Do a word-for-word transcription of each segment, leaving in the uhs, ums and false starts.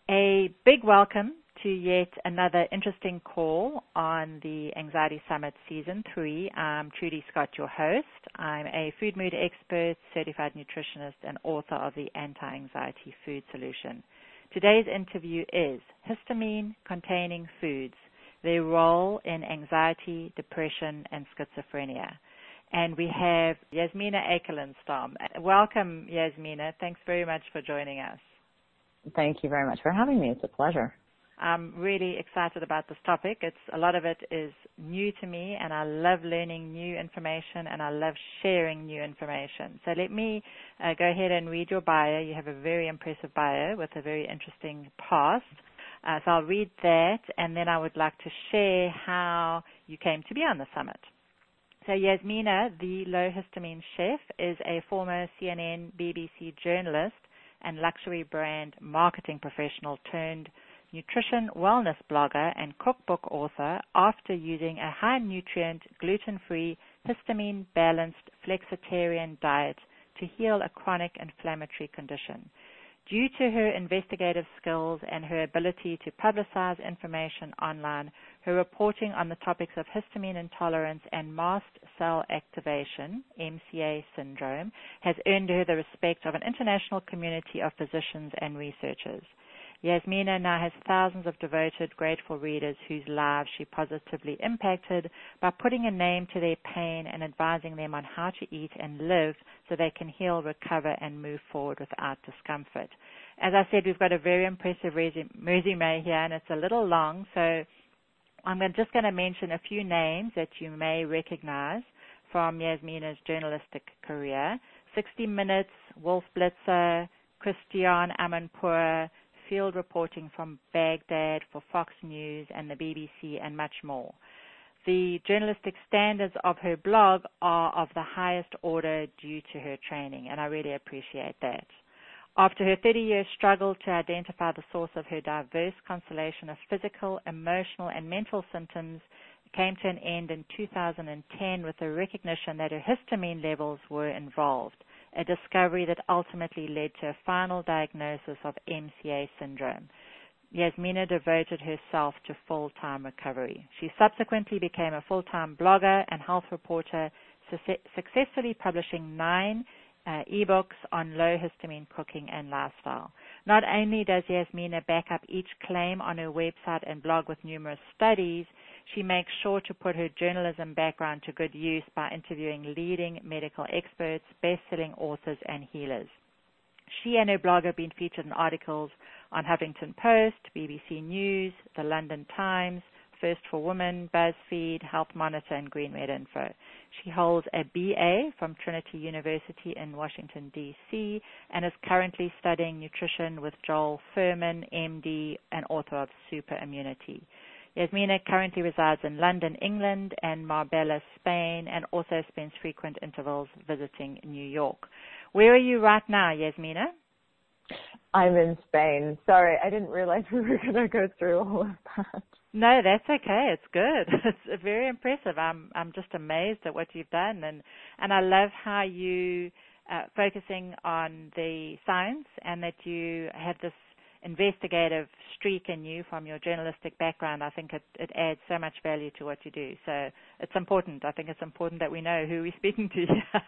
A big welcome to yet another interesting call on the Anxiety Summit Season three. I'm Trudy Scott, your host. I'm a food mood expert, certified nutritionist, and author of the Anti-Anxiety Food Solution. Today's interview is histamine-containing foods, their role in anxiety, depression, and schizophrenia. And we have Yasmina Ekelenstam. Welcome, Yasmina. Thanks very much for joining us. Thank you very much for having me. It's a pleasure. I'm really excited about this topic. It's a lot of it is new to me, and I love learning new information, and I love sharing new information. So let me uh, go ahead and read your bio. You have a very impressive bio with a very interesting past. Uh, so I'll read that, and then I would like to share how you came to be on the summit. So Yasmina, the low histamine chef, is a former C N N, B B C journalist and luxury brand marketing professional turned nutrition wellness blogger and cookbook author after using a high-nutrient, gluten-free, histamine-balanced flexitarian diet to heal a chronic inflammatory condition. Due to her investigative skills and her ability to publicize information online, her reporting on the topics of histamine intolerance and mast cell activation, M C A syndrome, has earned her the respect of an international community of physicians and researchers. Yasmina now has thousands of devoted, grateful readers whose lives she positively impacted by putting a name to their pain and advising them on how to eat and live so they can heal, recover, and move forward without discomfort. As I said, we've got a very impressive resume here, and it's a little long, so I'm just going to mention a few names that you may recognize from Yasmina's journalistic career. sixty minutes, Wolf Blitzer, Christiane Amanpour, field reporting from Baghdad for Fox News and the B B C, and much more. The journalistic standards of her blog are of the highest order due to her training, and I really appreciate that. After her thirty-year struggle to identify the source of her diverse constellation of physical, emotional, and mental symptoms, came to an end in two thousand ten with the recognition that her histamine levels were involved, a discovery that ultimately led to a final diagnosis of M C A syndrome. Yasmina devoted herself to full-time recovery. She subsequently became a full-time blogger and health reporter, su- successfully publishing nine uh, ebooks on low histamine cooking and lifestyle. Not only does Yasmina back up each claim on her website and blog with numerous studies, she makes sure to put her journalism background to good use by interviewing leading medical experts, best-selling authors, and healers. She and her blog have been featured in articles on Huffington Post, B B C News, The London Times, First for Women, BuzzFeed, Health Monitor, and Green Med Info. She holds a B A from Trinity University in Washington, D C, and is currently studying nutrition with Joel Fuhrman, M D, and author of Super Immunity. Yasmina currently resides in London, England, and Marbella, Spain, and also spends frequent intervals visiting New York. Where are you right now, Yasmina? I'm in Spain. Sorry, I didn't realize we were going to go through all of that. No, that's okay. It's good. It's very impressive. I'm I'm just amazed at what you've done, and and I love how you uh, focusing on the science, and that you have this investigative streak in you from your journalistic background. I think it, it adds so much value to what you do. So it's important. I think it's important that we know who we're speaking to.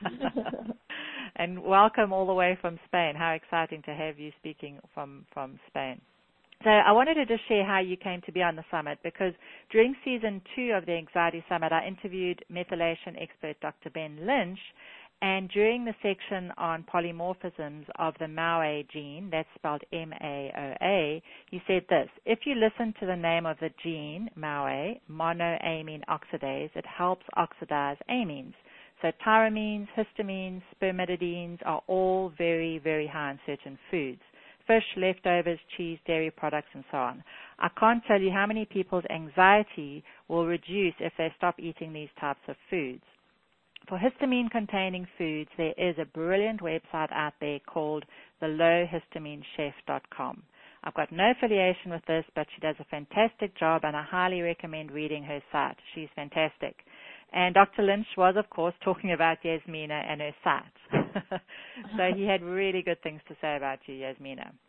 And welcome all the way from Spain. How exciting to have you speaking from, from Spain. So I wanted to just share how you came to be on the summit, because during season two of the Anxiety Summit, I interviewed methylation expert Doctor Ben Lynch, and during the section on polymorphisms of the M A O A gene, that's spelled M A O A, he said this: if you listen to the name of the gene, M A O A, monoamine oxidase, it helps oxidize amines. So tyramines, histamines, spermidines are all very, very high in certain foods. Fish, leftovers, cheese, dairy products, and so on. I can't tell you how many people's anxiety will reduce if they stop eating these types of foods. For histamine-containing foods, there is a brilliant website out there called the low histamine chef dot com. I've got no affiliation with this, but she does a fantastic job, and I highly recommend reading her site. She's fantastic. And Doctor Lynch was, of course, talking about Yasmina and her site. So he had really good things to say about you, Yasmina.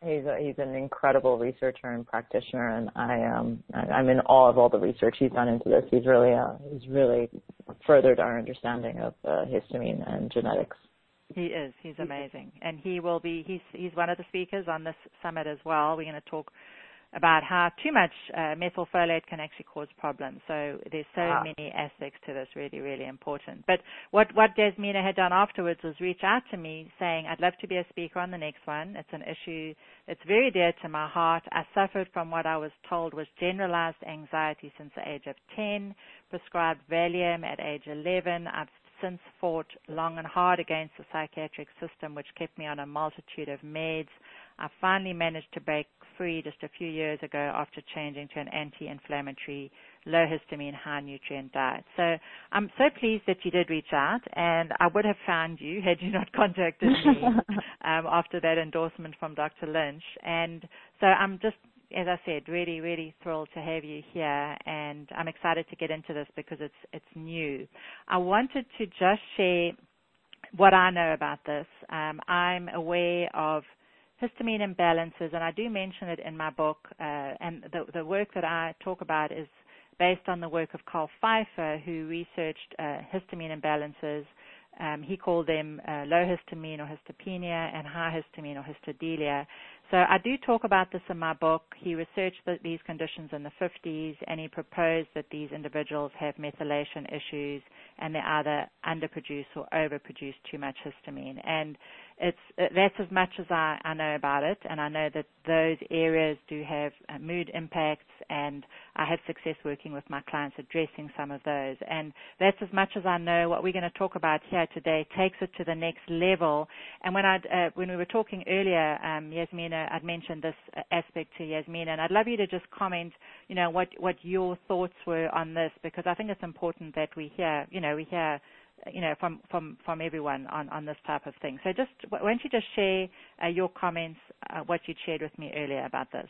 He's a, he's an incredible researcher and practitioner, and I um I, I'm in awe of all the research he's done into this. He's really uh, he's really furthered our understanding of uh, histamine and genetics. He is. He's amazing, and he will be. He's he's one of the speakers on this summit as well. We're going to talk about how too much uh, methylfolate can actually cause problems. So there's so Ah. many aspects to this, really, really important. But what, what Yasmina had done afterwards was reach out to me saying, I'd love to be a speaker on the next one. It's an issue that's very dear to my heart. I suffered from what I was told was generalized anxiety since the age of ten, prescribed Valium at age eleven. I've since fought long and hard against the psychiatric system, which kept me on a multitude of meds. I finally managed to break free just a few years ago after changing to an anti-inflammatory, low histamine, high nutrient diet. So I'm so pleased that you did reach out, and I would have found you had you not contacted me um, after that endorsement from Doctor Lynch. And so I'm just, as I said, really, really thrilled to have you here, and I'm excited to get into this because it's it's new. I wanted to just share what I know about this. Um, I'm aware of histamine imbalances, and I do mention it in my book, uh, and the, the work that I talk about is based on the work of Carl Pfeiffer, who researched uh, histamine imbalances. Um, he called them uh, low histamine or histopenia and high histamine or histodelia. So I do talk about this in my book. He researched the, these conditions in the fifties, and he proposed that these individuals have methylation issues and they either underproduce or overproduce too much histamine. And it's that's as much as I, I know about it, and I know that those areas do have uh, mood impacts, and I have success working with my clients addressing some of those. And that's as much as I know. What we're going to talk about here today takes it to the next level. And when I uh, when we were talking earlier, um, Yasmina, I'd mentioned this aspect to Yasmina, and I'd love you to just comment, you know, what what your thoughts were on this, because I think it's important that we hear, you know, we hear. you know, from, from, from everyone on, on this type of thing. So just, why don't you just share uh, your comments, uh, what you shared with me earlier about this?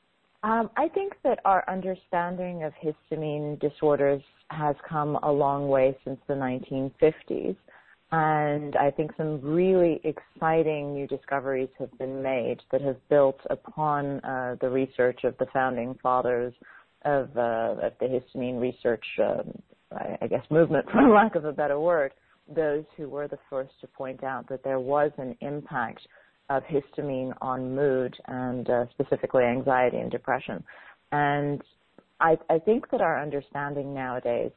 Um, I think that our understanding of histamine disorders has come a long way since the nineteen fifties. And I think some really exciting new discoveries have been made that have built upon uh, the research of the founding fathers of, uh, of the histamine research um, I guess movement, for lack of a better word, those who were the first to point out that there was an impact of histamine on mood and uh, specifically anxiety and depression. And I, I think that our understanding nowadays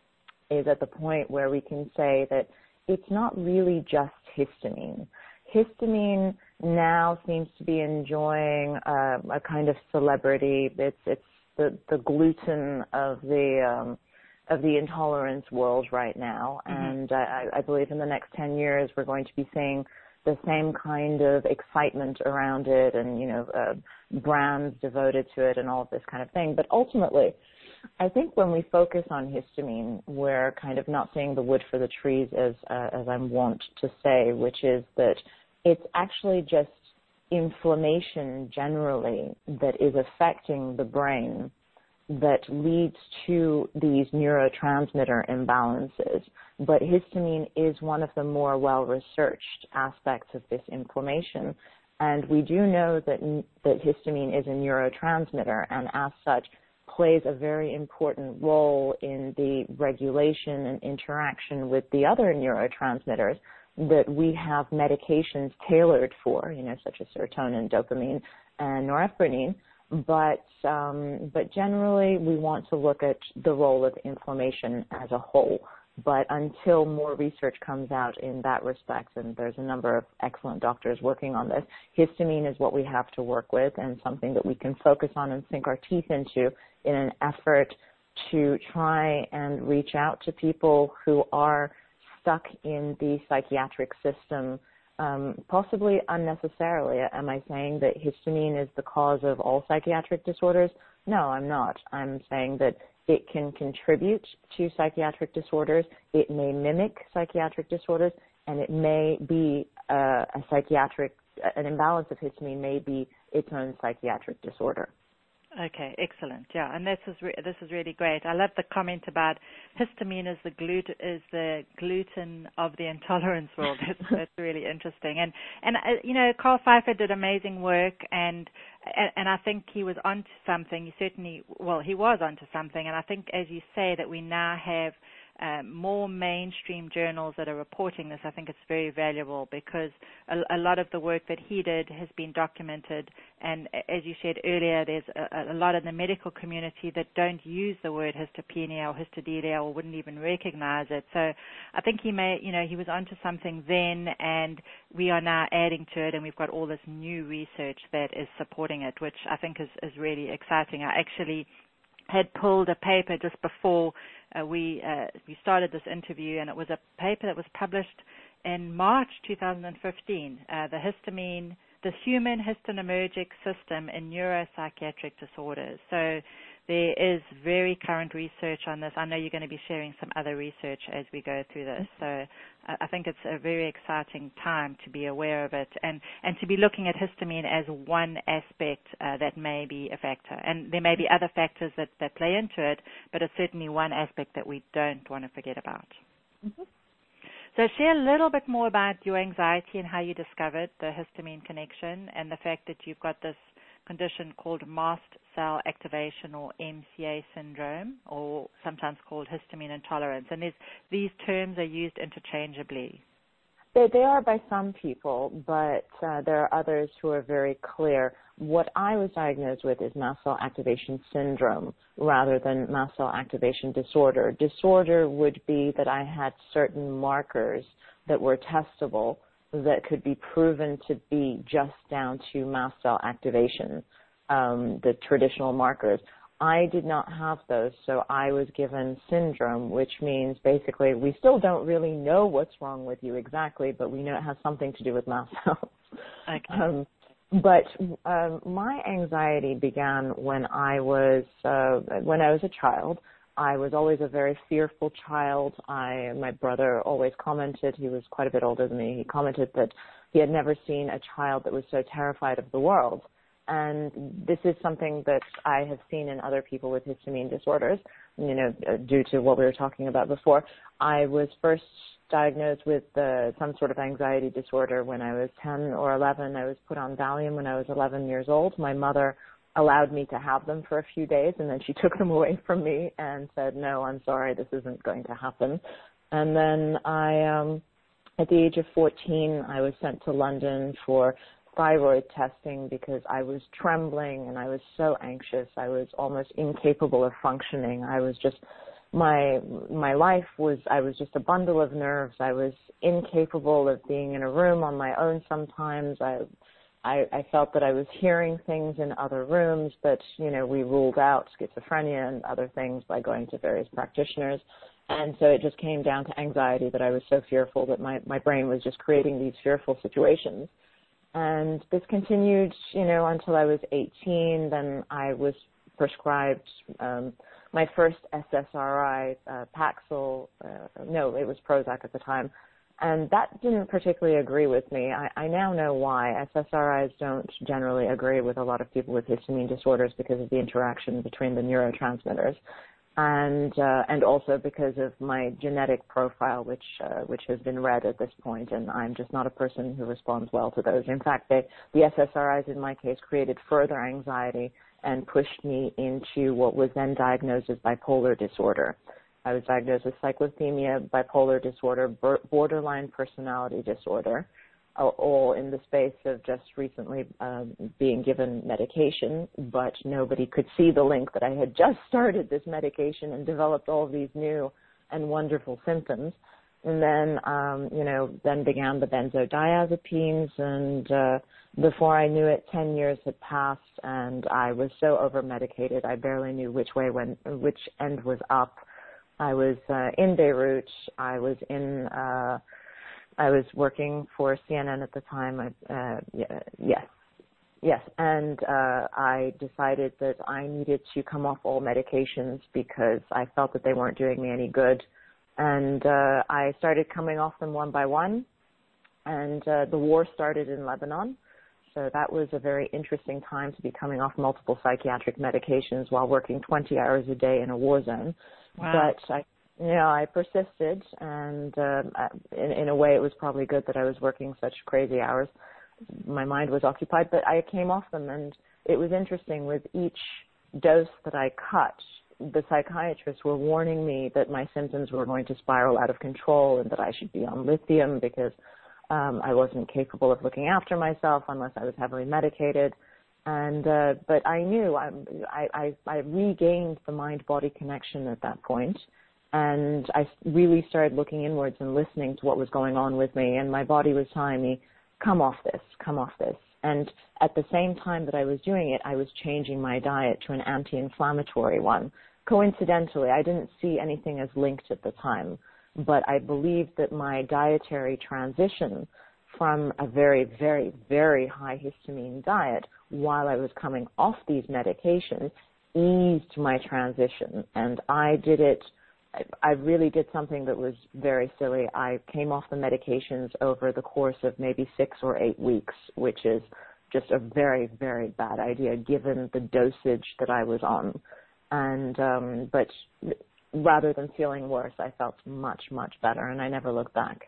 is at the point where we can say that it's not really just histamine. Histamine now seems to be enjoying uh, a kind of celebrity. It's, it's the, the gluten of the um, of the intolerance world right now. Mm-hmm. And I, I believe in the next ten years we're going to be seeing the same kind of excitement around it and, you know, uh, brands devoted to it and all of this kind of thing. But ultimately, I think when we focus on histamine, we're kind of not seeing the wood for the trees, as, uh, as I'm wont to say, which is that it's actually just inflammation generally that is affecting the brain that leads to these neurotransmitter imbalances. But histamine is one of the more well-researched aspects of this inflammation. And we do know that, that histamine is a neurotransmitter, and as such plays a very important role in the regulation and interaction with the other neurotransmitters that we have medications tailored for, you know, such as serotonin, dopamine, and norepinephrine. But um, but generally, we want to look at the role of inflammation as a whole. But until more research comes out in that respect, and there's a number of excellent doctors working on this, histamine is what we have to work with and something that we can focus on and sink our teeth into in an effort to try and reach out to people who are stuck in the psychiatric system, Um, possibly unnecessarily. Am I saying that histamine is the cause of all psychiatric disorders? No, I'm not. I'm saying that it can contribute to psychiatric disorders, it may mimic psychiatric disorders, and it may be uh, a psychiatric, an imbalance of histamine may be its own psychiatric disorder. Okay, excellent. Yeah, and this is re- this is really great. I love the comment about histamine is the glut- is the gluten of the intolerance world. That's, that's really interesting. And and uh, you know, Carl Pfeiffer did amazing work, and and, and I think he was onto something. He certainly, well, he was onto something. And I think, as you say, that we now have Um, more mainstream journals that are reporting this. I think it's very valuable because a, a lot of the work that he did has been documented, and as you said earlier, there's a, a lot in the medical community that don't use the word histopenia or histodelia or wouldn't even recognize it. So I think he may, you know, he was onto something then, and we are now adding to it, and we've got all this new research that is supporting it, which I think is, is really exciting. I actually had pulled a paper just before uh, we uh, we started this interview, and it was a paper that was published in March two thousand fifteen, uh, the histamine, the human histaminergic system in neuropsychiatric disorders. So there is very current research on this. I know you're going to be sharing some other research as we go through this. So uh, I think it's a very exciting time to be aware of it and, and to be looking at histamine as one aspect uh, that may be a factor. And there may be other factors that, that play into it, but it's certainly one aspect that we don't want to forget about. Mm-hmm. So share a little bit more about your anxiety and how you discovered the histamine connection and the fact that you've got this condition called mast cell activation, or M C A syndrome, or sometimes called histamine intolerance. And these terms are used interchangeably. They, they are by some people, but uh, there are others who are very clear. What I was diagnosed with is mast cell activation syndrome rather than mast cell activation disorder. Disorder would be that I had certain markers that were testable that could be proven to be just down to mast cell activation, um, the traditional markers. I did not have those, so I was given syndrome, which means basically we still don't really know what's wrong with you exactly, but we know it has something to do with mast cells. Okay. Um, but um, my anxiety began when I was uh, when I was a child. I was always a very fearful child. I, my brother always commented, he was quite a bit older than me, he commented that he had never seen a child that was so terrified of the world. And this is something that I have seen in other people with histamine disorders, you know, due to what we were talking about before. I was first diagnosed with uh, some sort of anxiety disorder when I was ten or eleven. I was put on Valium when I was eleven years old. My mother allowed me to have them for a few days, and then she took them away from me and said, no, I'm sorry, this isn't going to happen. And then I, um, at the age of fourteen, I was sent to London for thyroid testing because I was trembling and I was so anxious. I was almost incapable of functioning. I was just, my, my life was, I was just a bundle of nerves. I was incapable of being in a room on my own sometimes. I I, I felt that I was hearing things in other rooms, but, you know, we ruled out schizophrenia and other things by going to various practitioners. And so it just came down to anxiety, that I was so fearful that my, my brain was just creating these fearful situations. And this continued, you know, until I was eighteen. Then I was prescribed um, my first S S R I, uh, Paxil, uh, no, it was Prozac at the time. And that didn't particularly agree with me. I, I now know why. S S R Is don't generally agree with a lot of people with histamine disorders because of the interaction between the neurotransmitters, and uh, and also because of my genetic profile, which uh, which has been read at this point, and I'm just not a person who responds well to those. In fact, they, the S S R Is in my case created further anxiety and pushed me into what was then diagnosed as bipolar disorder. I was diagnosed with cyclothymia, bipolar disorder, borderline personality disorder, all in the space of just recently um, being given medication, but nobody could see the link that I had just started this medication and developed all of these new and wonderful symptoms. And then, um, you know, then began the benzodiazepines, and uh, before I knew it, ten years had passed, and I was so over-medicated, I barely knew which way went, which end was up. I was uh, in Beirut. I was in. Uh, I was working for C N N at the time. I, uh, yeah, yes, yes, and uh, I decided that I needed to come off all medications because I felt that they weren't doing me any good, and uh, I started coming off them one by one. And uh, the war started in Lebanon, so So that was a very interesting time to be coming off multiple psychiatric medications while working twenty hours a day in a war zone. Wow. But I, you know, I persisted, and uh, in, in a way it was probably good that I was working such crazy hours. My mind was occupied, but I came off them, and it was interesting. With each dose that I cut, the psychiatrists were warning me that my symptoms were going to spiral out of control and that I should be on lithium because um, I wasn't capable of looking after myself unless I was heavily medicated. And uh, but I knew I, I, I regained the mind-body connection at that point, and I really started looking inwards and listening to what was going on with me, and my body was telling me, come off this, come off this. And at the same time that I was doing it, I was changing my diet to an anti-inflammatory one. Coincidentally, I didn't see anything as linked at the time, but I believed that my dietary transition from a very, very, very high histamine diet while I was coming off these medications eased my transition. And I did it, I really did something that was very silly. I came off the medications over the course of maybe six or eight weeks, which is just a very, very bad idea given the dosage that I was on. And, um, but rather than feeling worse, I felt much, much better, and I never looked back.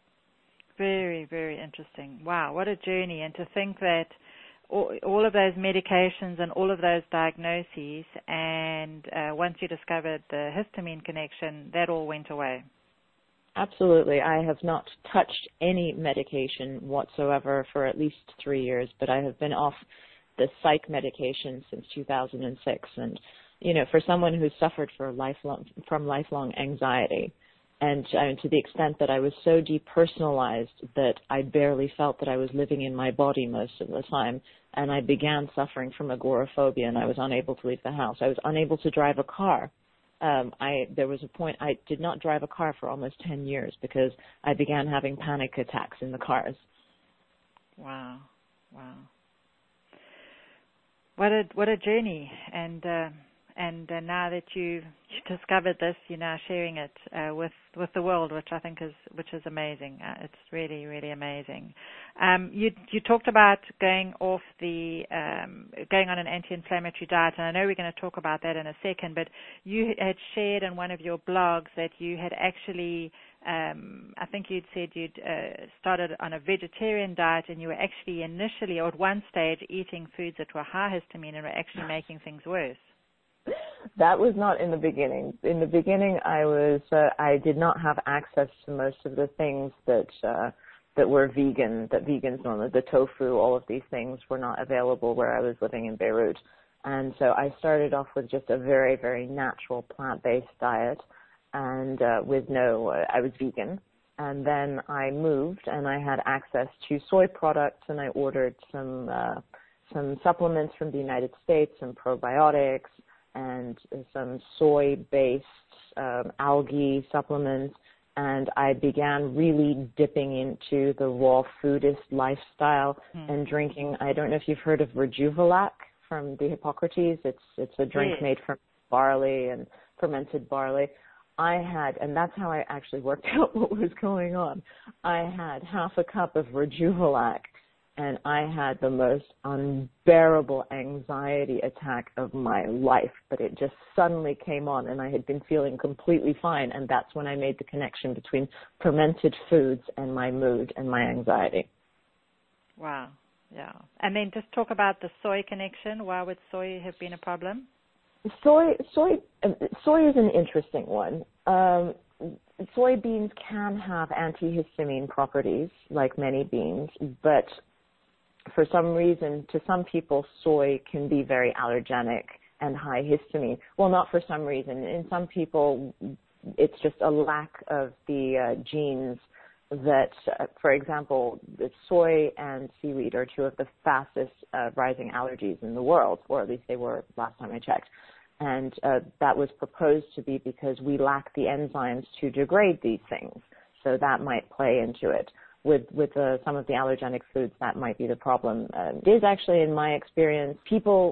Very, very interesting. Wow, what a journey. And to think that all, all of those medications and all of those diagnoses, and uh, once you discovered the histamine connection, that all went away. Absolutely. I have not touched any medication whatsoever for at least three years, but I have been off the psych medication since two thousand six. And, you know, for someone who's suffered for lifelong, from lifelong anxiety, and uh, to the extent that I was so depersonalized that I barely felt that I was living in my body most of the time, and I began suffering from agoraphobia, and I was unable to leave the house. I was unable to drive a car. Um, I there was a point I did not drive a car for almost ten years because I began having panic attacks in the cars. Wow, wow. What a what a journey, and uh, and uh, now that you you discovered this, you're now sharing it uh, with with the world, which I think is which is amazing. Uh, it's really really amazing. Um, you you talked about going off the um, going on an anti-inflammatory diet, and I know we're going to talk about that in a second. But you had shared in one of your blogs that you had actually, um, I think you'd said you'd uh, started on a vegetarian diet, and you were actually initially, or at one stage, eating foods that were high histamine and were actually making things worse. That was not in the beginning. In the beginning, I was uh, I did not have access to most of the things that uh, that were vegan, that vegans normally, the tofu, all of these things were not available where I was living in Beirut. And so I started off with just a very, very natural plant-based diet, and uh, with no, uh, I was vegan. And then I moved, and I had access to soy products, and I ordered some uh, some supplements from the United States, some probiotics, and some soy-based um, algae supplements, and I began really dipping into the raw foodist lifestyle mm. and drinking. I don't know if you've heard of Rejuvelac from the Hippocrates. It's it's a drink yes. made from barley and fermented barley. I had, and that's how I actually worked out what was going on. I had half a cup of Rejuvelac, and I had the most unbearable anxiety attack of my life. But it just suddenly came on, and I had been feeling completely fine, and that's when I made the connection between fermented foods and my mood and my anxiety. Wow, yeah. And then just talk about the soy connection. Why would soy have been a problem? Soy, soy, soy is an interesting one. Um, soybeans can have antihistamine properties, like many beans, but for some reason, to some people, soy can be very allergenic and high histamine. Well, not for some reason. In some people, it's just a lack of the uh, genes that, uh, for example, the soy and seaweed are two of the fastest uh, rising allergies in the world, or at least they were last time I checked. And uh, that was proposed to be because we lack the enzymes to degrade these things. So that might play into it. With with uh, some of the allergenic foods, that might be the problem. Uh, it is actually, in my experience, people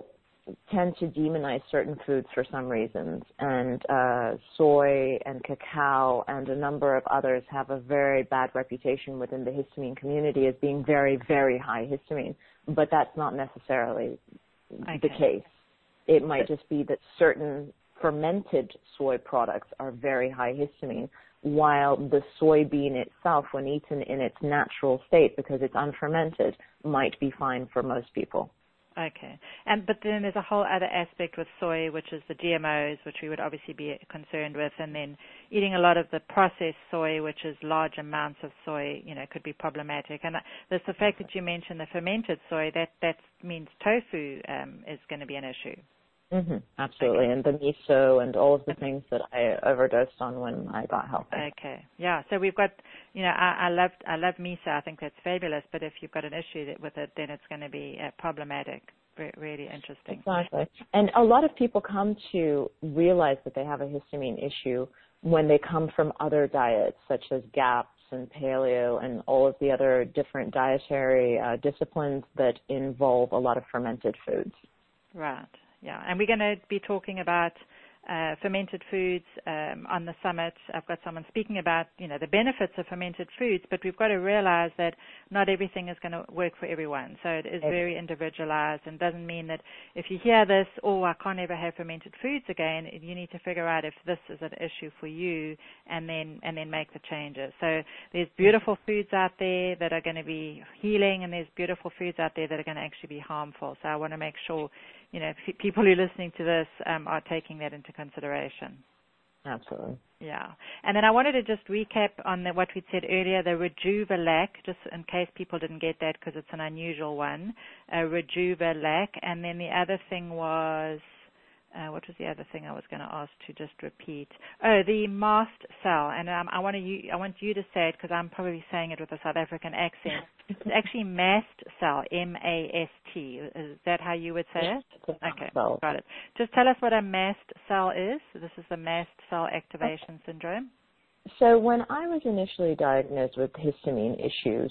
tend to demonize certain foods for some reasons, and uh, soy and cacao and a number of others have a very bad reputation within the histamine community as being very, very high histamine, but that's not necessarily okay. the case. It might just be that certain fermented soy products are very high histamine, while the soybean itself, when eaten in its natural state, because it's unfermented, might be fine for most people. Okay. And but then there's a whole other aspect with soy, which is the G M Os, which we would obviously be concerned with, and then eating a lot of the processed soy, which is large amounts of soy, you know, could be problematic. And there's the fact that you mentioned the fermented soy, that, that means tofu um, is going to be an issue. Mm-hmm, absolutely, okay. And the miso and all of the things that I overdosed on when I got healthy. Okay, yeah. So we've got, you know, I, I love I love miso. I think that's fabulous. But if you've got an issue with it, then it's going to be uh, problematic. Re- really interesting. Exactly. And a lot of people come to realize that they have a histamine issue when they come from other diets, such as GAPS and paleo and all of the other different dietary uh, disciplines that involve a lot of fermented foods. Right. Yeah, and we're going to be talking about uh, fermented foods um, on the summit. I've got someone speaking about, you know, the benefits of fermented foods, but we've got to realize that not everything is going to work for everyone. So it is very individualized, and doesn't mean that if you hear this, oh, I can't ever have fermented foods again, you need to figure out if this is an issue for you, and then and then make the changes. So there's beautiful foods out there that are going to be healing, and there's beautiful foods out there that are going to actually be harmful. So I want to make sure, you know, people who are listening to this um, are taking that into consideration. Absolutely. Yeah. And then I wanted to just recap on the, what we said earlier, the Rejuvelac, just in case people didn't get that because it's an unusual one, uh, Rejuvelac. And then the other thing was, uh, what was the other thing I was going to ask to just repeat? Oh, the mast cell. And um, I, want to, I want you to say it because I'm probably saying it with a South African accent. It's actually mast cell, M A S T. Is that how you would say it? Okay, got it. Just tell us what a mast cell is. This is the mast cell activation syndrome. So when I was initially diagnosed with histamine issues,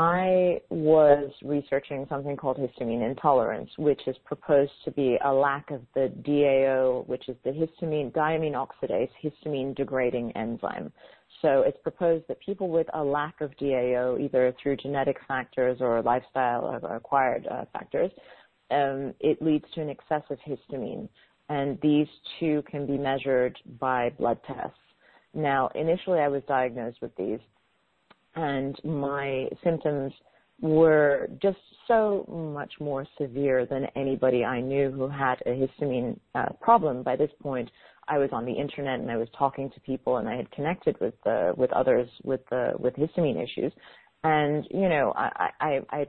I was researching something called histamine intolerance, which is proposed to be a lack of the D A O, which is the histamine diamine oxidase histamine degrading enzyme. So it's proposed that people with a lack of D A O, either through genetic factors or lifestyle or acquired uh, factors, um, it leads to an excessive histamine. And these two can be measured by blood tests. Now, initially I was diagnosed with these, and my symptoms were just so much more severe than anybody I knew who had a histamine uh, problem. By this point, I was on the internet and I was talking to people, and I had connected with uh, with others with uh, with histamine issues, and you know, I, I I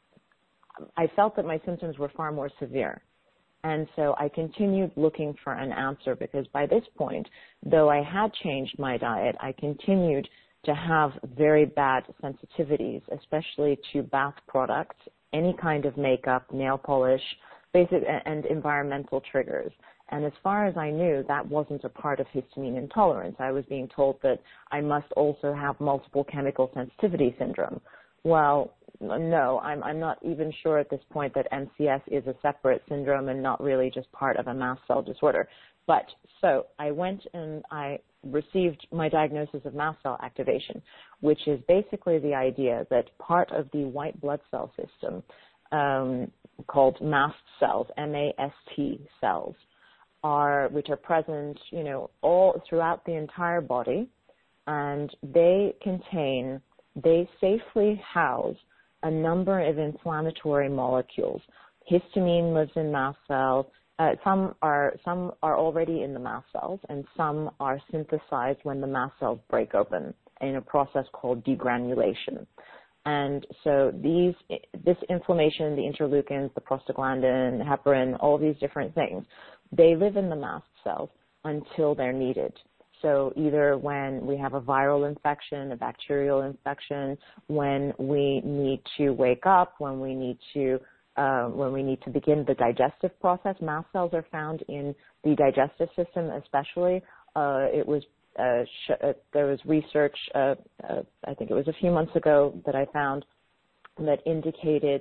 I felt that my symptoms were far more severe. And so I continued looking for an answer, because by this point, though I had changed my diet, I continued to have very bad sensitivities, especially to bath products, any kind of makeup, nail polish, basic and environmental triggers. And as far as I knew, that wasn't a part of histamine intolerance. I was being told that I must also have multiple chemical sensitivity syndrome. Well, no, I'm, I'm not even sure at this point that M C S is a separate syndrome and not really just part of a mast cell disorder. But so I went and I received my diagnosis of mast cell activation, which is basically the idea that part of the white blood cell system um, called mast cells, M A S T cells, are which are present, you know, all throughout the entire body, and they contain, they safely house a number of inflammatory molecules. Histamine lives in mast cells. Uh, some are some are already in the mast cells, and some are synthesized when the mast cells break open in a process called degranulation. And so these, this inflammation, the interleukins, the prostaglandin, heparin, all these different things, they live in the mast cells until they're needed. So either when we have a viral infection, a bacterial infection, when we need to wake up, when we need to uh, when we need to begin the digestive process. Mast cells are found in the digestive system, especially. Uh, it was uh, sh- uh, there was research, uh, uh, I think it was a few months ago, that I found that indicated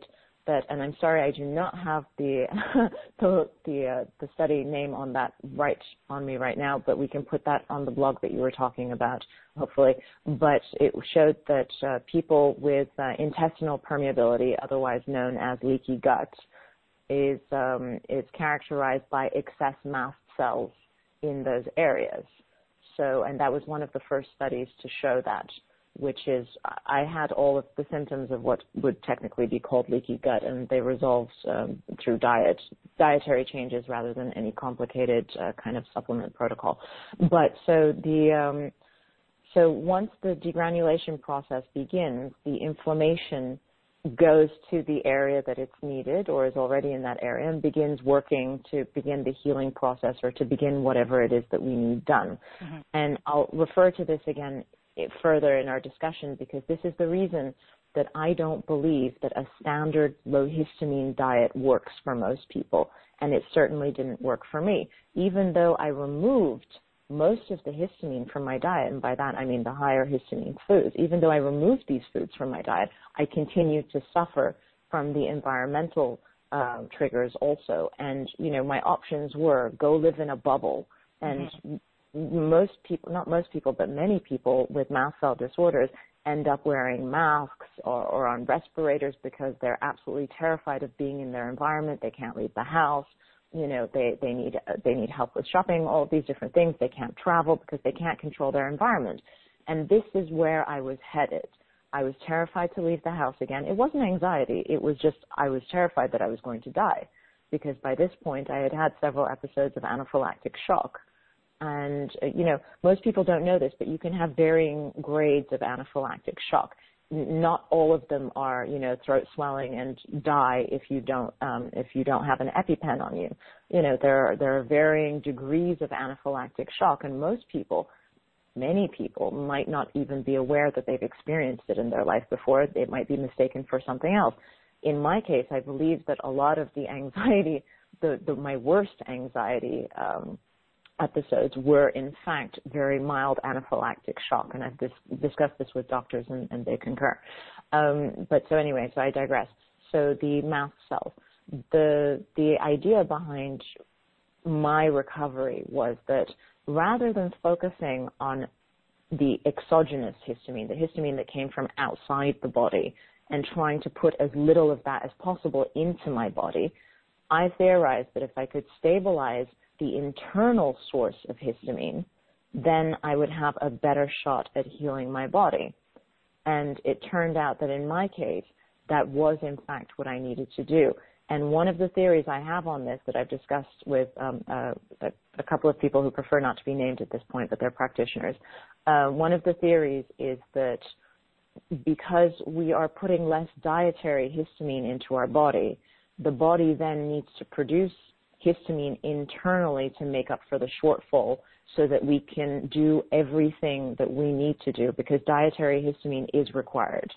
that, and I'm sorry I do not have the the the, uh, the study name on that right on me right now, but we can put that on the blog that you were talking about, hopefully. But it showed that uh, people with uh, intestinal permeability, otherwise known as leaky gut, is um, is characterized by excess mast cells in those areas. So, and that was one of the first studies to show that, which is I had all of the symptoms of what would technically be called leaky gut, and they resolved um, through diet, dietary changes rather than any complicated uh, kind of supplement protocol. But so the um, so once the degranulation process begins, the inflammation goes to the area that it's needed or is already in that area and begins working to begin the healing process or to begin whatever it is that we need done. Mm-hmm. And I'll refer to this again further in our discussion because this is the reason that I don't believe that a standard low histamine diet works for most people, and it certainly didn't work for me. Even though I removed most of the histamine from my diet, and by that I mean the higher histamine foods, even though I removed these foods from my diet, I continued to suffer from the environmental uh, triggers also. And, you know, my options were go live in a bubble. And mm-hmm. most people, not most people, but many people with mast cell disorders end up wearing masks or, or on respirators because they're absolutely terrified of being in their environment. They can't leave the house. You know, they, they need they need help with shopping, all of these different things. They can't travel because they can't control their environment. And this is where I was headed. I was terrified to leave the house again. It wasn't anxiety. It was just I was terrified that I was going to die because by this point I had had several episodes of anaphylactic shock. And, uh, you know, most people don't know this, but you can have varying grades of anaphylactic shock. Not all of them are, you know, throat swelling and die if you don't um, if you don't have an EpiPen on you. You know, there are, there are varying degrees of anaphylactic shock, and most people, many people, might not even be aware that they've experienced it in their life before. It might be mistaken for something else. In my case, I believe that a lot of the anxiety, the, the my worst anxiety um, episodes were in fact very mild anaphylactic shock, and I've dis- discussed this with doctors and, and they concur. Um, but so anyway, so I digress. So the mast cells, the the idea behind my recovery was that rather than focusing on the exogenous histamine, the histamine that came from outside the body, and trying to put as little of that as possible into my body, I theorized that if I could stabilize the internal source of histamine, then I would have a better shot at healing my body. And it turned out that in my case, that was in fact what I needed to do. And one of the theories I have on this that I've discussed with um, uh, a, a couple of people who prefer not to be named at this point, but they're practitioners, uh, one of the theories is that because we are putting less dietary histamine into our body, the body then needs to produce histamine internally to make up for the shortfall so that we can do everything that we need to do, because dietary histamine is required.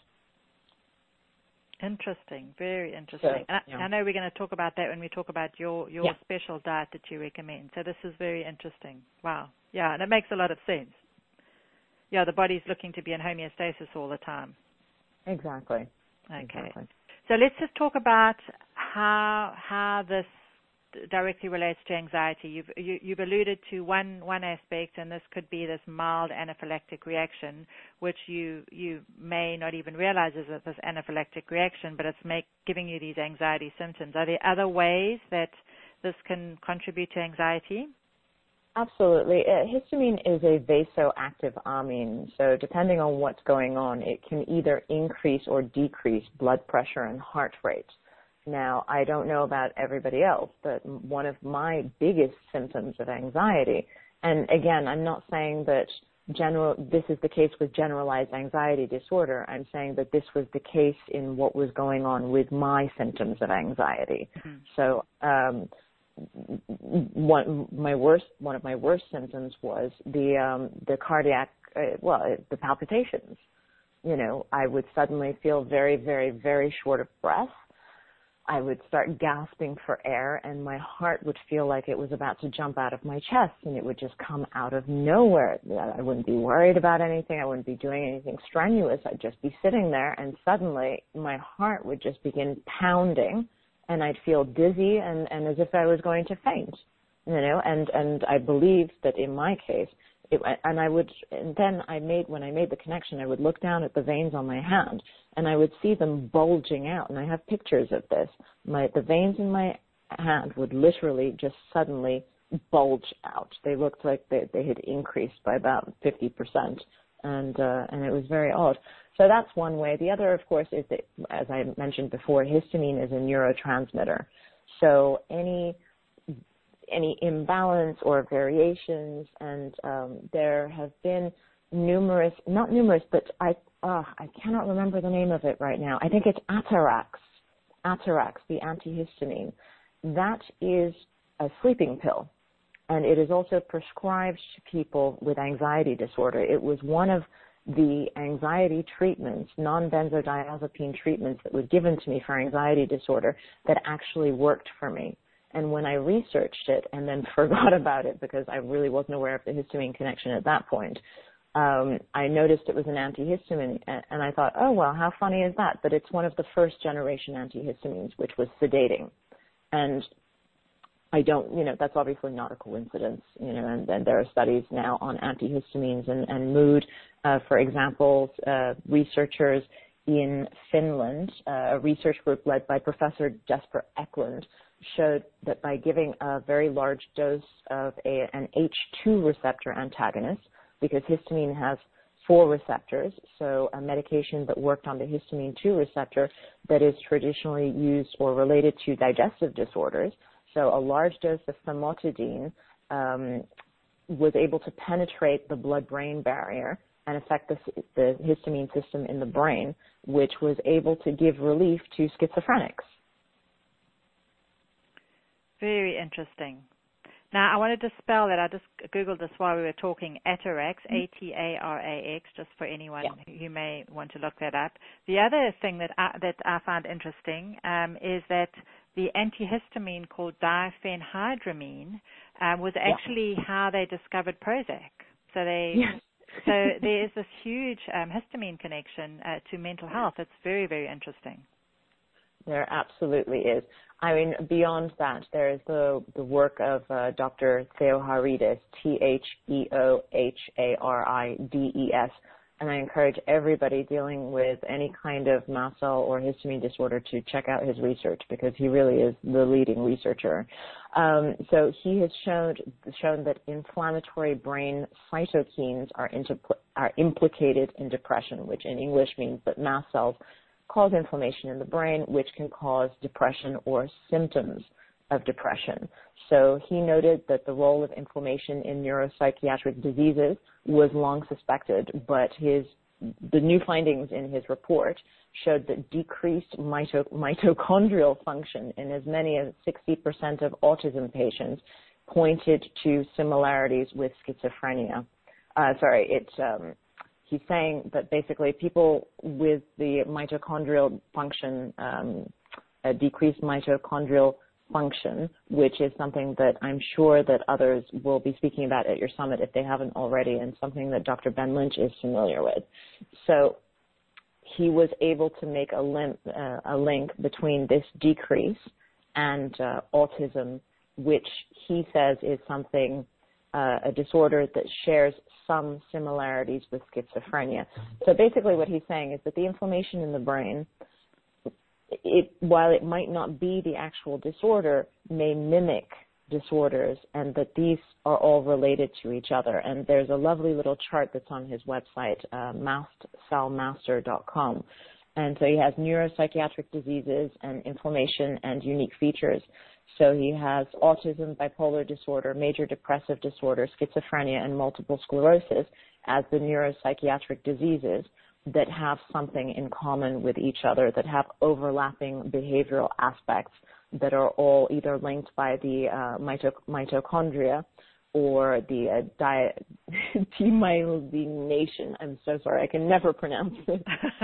Interesting, very interesting. So, and I, yeah. I know we're going to talk about that when we talk about your, your yeah. special diet that you recommend. So this is very interesting. Wow. Yeah, and it makes a lot of sense. Yeah, the body's looking to be in homeostasis all the time. Exactly. Okay. Exactly. So let's just talk about how how this directly relates to anxiety. You've you, you've alluded to one one aspect, and this could be this mild anaphylactic reaction, which you you may not even realize is this anaphylactic reaction, but it's make, giving you these anxiety symptoms. Are there other ways that this can contribute to anxiety? Absolutely. Uh, histamine is a vasoactive amine, so depending on what's going on, it can either increase or decrease blood pressure and heart rate. Now, I don't know about everybody else, but one of my biggest symptoms of anxiety, and again, I'm not saying that general, this is the case with generalized anxiety disorder. I'm saying that this was the case in what was going on with my symptoms of anxiety. Mm-hmm. So, um, one my worst one of my worst symptoms was the um, the cardiac, uh, well, the palpitations. You know, I would suddenly feel very, very, very short of breath. I would start gasping for air, and my heart would feel like it was about to jump out of my chest, and it would just come out of nowhere. I wouldn't be worried about anything. I wouldn't be doing anything strenuous. I'd just be sitting there, and suddenly my heart would just begin pounding, and I'd feel dizzy and, and as if I was going to faint, you know, and, and I believed that in my case, It, and I would, and then I made, when I made the connection, I would look down at the veins on my hand, and I would see them bulging out, and I have pictures of this. My, the veins in my hand would literally just suddenly bulge out. They looked like they, they had increased by about fifty percent, and, uh, and it was very odd. So that's one way. The other, of course, is that, as I mentioned before, histamine is a neurotransmitter. So any any imbalance or variations, and um, there have been numerous, not numerous, but I uh, I cannot remember the name of it right now. I think it's Atarax, Atarax, the antihistamine. That is a sleeping pill, and it is also prescribed to people with anxiety disorder. It was one of the anxiety treatments, non-benzodiazepine treatments that was given to me for anxiety disorder that actually worked for me. And when I researched it and then forgot about it because I really wasn't aware of the histamine connection at that point, um, I noticed it was an antihistamine, and I thought, oh, well, how funny is that? But it's one of the first generation antihistamines, which was sedating. And I don't, you know, that's obviously not a coincidence, you know, and, and there are studies now on antihistamines and, and mood. Uh, for example, uh, researchers in Finland, uh, a research group led by Professor Jesper Eklund, showed that by giving a very large dose of a, an H two receptor antagonist, because histamine has four receptors, so a medication that worked on the histamine two receptor that is traditionally used or related to digestive disorders, so a large dose of famotidine um, was able to penetrate the blood-brain barrier and affect the, the histamine system in the brain, which was able to give relief to schizophrenics. Very interesting. Now, I want to dispel that. I just Googled this while we were talking, Atarax, A T A R A X, just for anyone yeah. who may want to look that up. The other thing that I, that I find interesting um, is that the antihistamine called diphenhydramine uh, was actually yeah. how they discovered Prozac. So they, yes. so there is this huge um, histamine connection uh, to mental health. It's very, very interesting. There absolutely is. I mean, beyond that, there is the, the work of uh, Doctor Theoharidis, T H E O H A R I D E S, and I encourage everybody dealing with any kind of mast cell or histamine disorder to check out his research because he really is the leading researcher. Um, so he has shown, shown that inflammatory brain cytokines are, interpl- are implicated in depression, which in English means that mast cells cause inflammation in the brain, which can cause depression or symptoms of depression. So he noted that the role of inflammation in neuropsychiatric diseases was long suspected, but his the new findings in his report showed that decreased mito- mitochondrial function in as many as sixty percent of autism patients pointed to similarities with schizophrenia. Uh, sorry, it's um, He's saying that basically people with the mitochondrial function, um, a decreased mitochondrial function, which is something that I'm sure that others will be speaking about at your summit if they haven't already, and something that Doctor Ben Lynch is familiar with. So he was able to make a, lim- uh, a link between this decrease and uh, autism, which he says is something, uh, a disorder that shares some similarities with schizophrenia. So basically what he's saying is that the inflammation in the brain, it, while it might not be the actual disorder, may mimic disorders, and that these are all related to each other. And there's a lovely little chart that's on his website, uh, mast cell master dot com. And so he has neuropsychiatric diseases and inflammation and unique features. So he has autism, bipolar disorder, major depressive disorder, schizophrenia, and multiple sclerosis as the neuropsychiatric diseases that have something in common with each other, that have overlapping behavioral aspects that are all either linked by the uh, mito- mitochondria or the uh, di- demyelination. I'm so sorry, I can never pronounce it.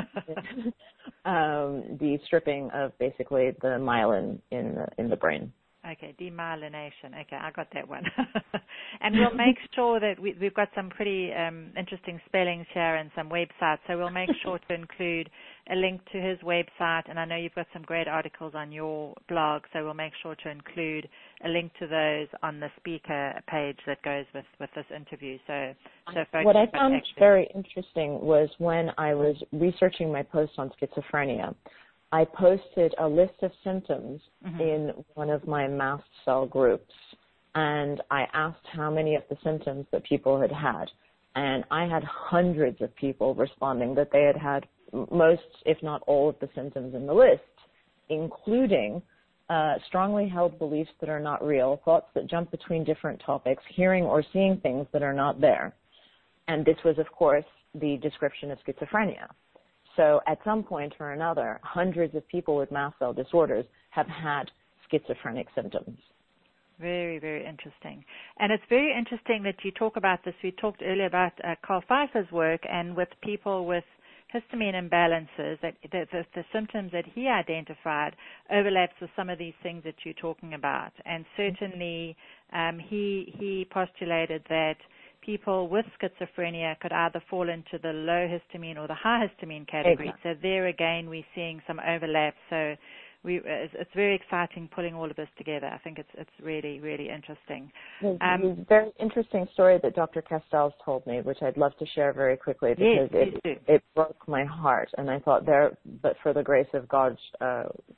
um, the stripping of basically the myelin in the, in the brain. Okay, demyelination. Okay, I got that one. And we'll make sure that we, we've got some pretty um, interesting spellings here and some websites, so we'll make sure to include a link to his website, and I know you've got some great articles on your blog, so we'll make sure to include a link to those on the speaker page that goes with, with this interview. So, so folks what I found actually... very interesting was when I was researching my post on schizophrenia, I posted a list of symptoms mm-hmm. in one of my mast cell groups, and I asked how many of the symptoms that people had had, and I had hundreds of people responding that they had had most, if not all, of the symptoms in the list, including uh, strongly held beliefs that are not real, thoughts that jump between different topics, hearing or seeing things that are not there. And this was, of course, the description of schizophrenia. So at some point or another, hundreds of people with mast cell disorders have had schizophrenic symptoms. Very, very interesting. And it's very interesting that you talk about this. We talked earlier about uh, Carl Pfeiffer's work, and with people with histamine imbalances, that the, the, the symptoms that he identified overlaps with some of these things that you're talking about. And certainly um, he he postulated that people with schizophrenia could either fall into the low histamine or the high histamine category. Exactly. So there again, we're seeing some overlap. So we, it's, it's very exciting pulling all of this together. I think it's it's really, really interesting. There's um, a very interesting story that Doctor Castells told me, which I'd love to share very quickly because yes, it, it broke my heart. And I thought, there, but for the grace of God, uh,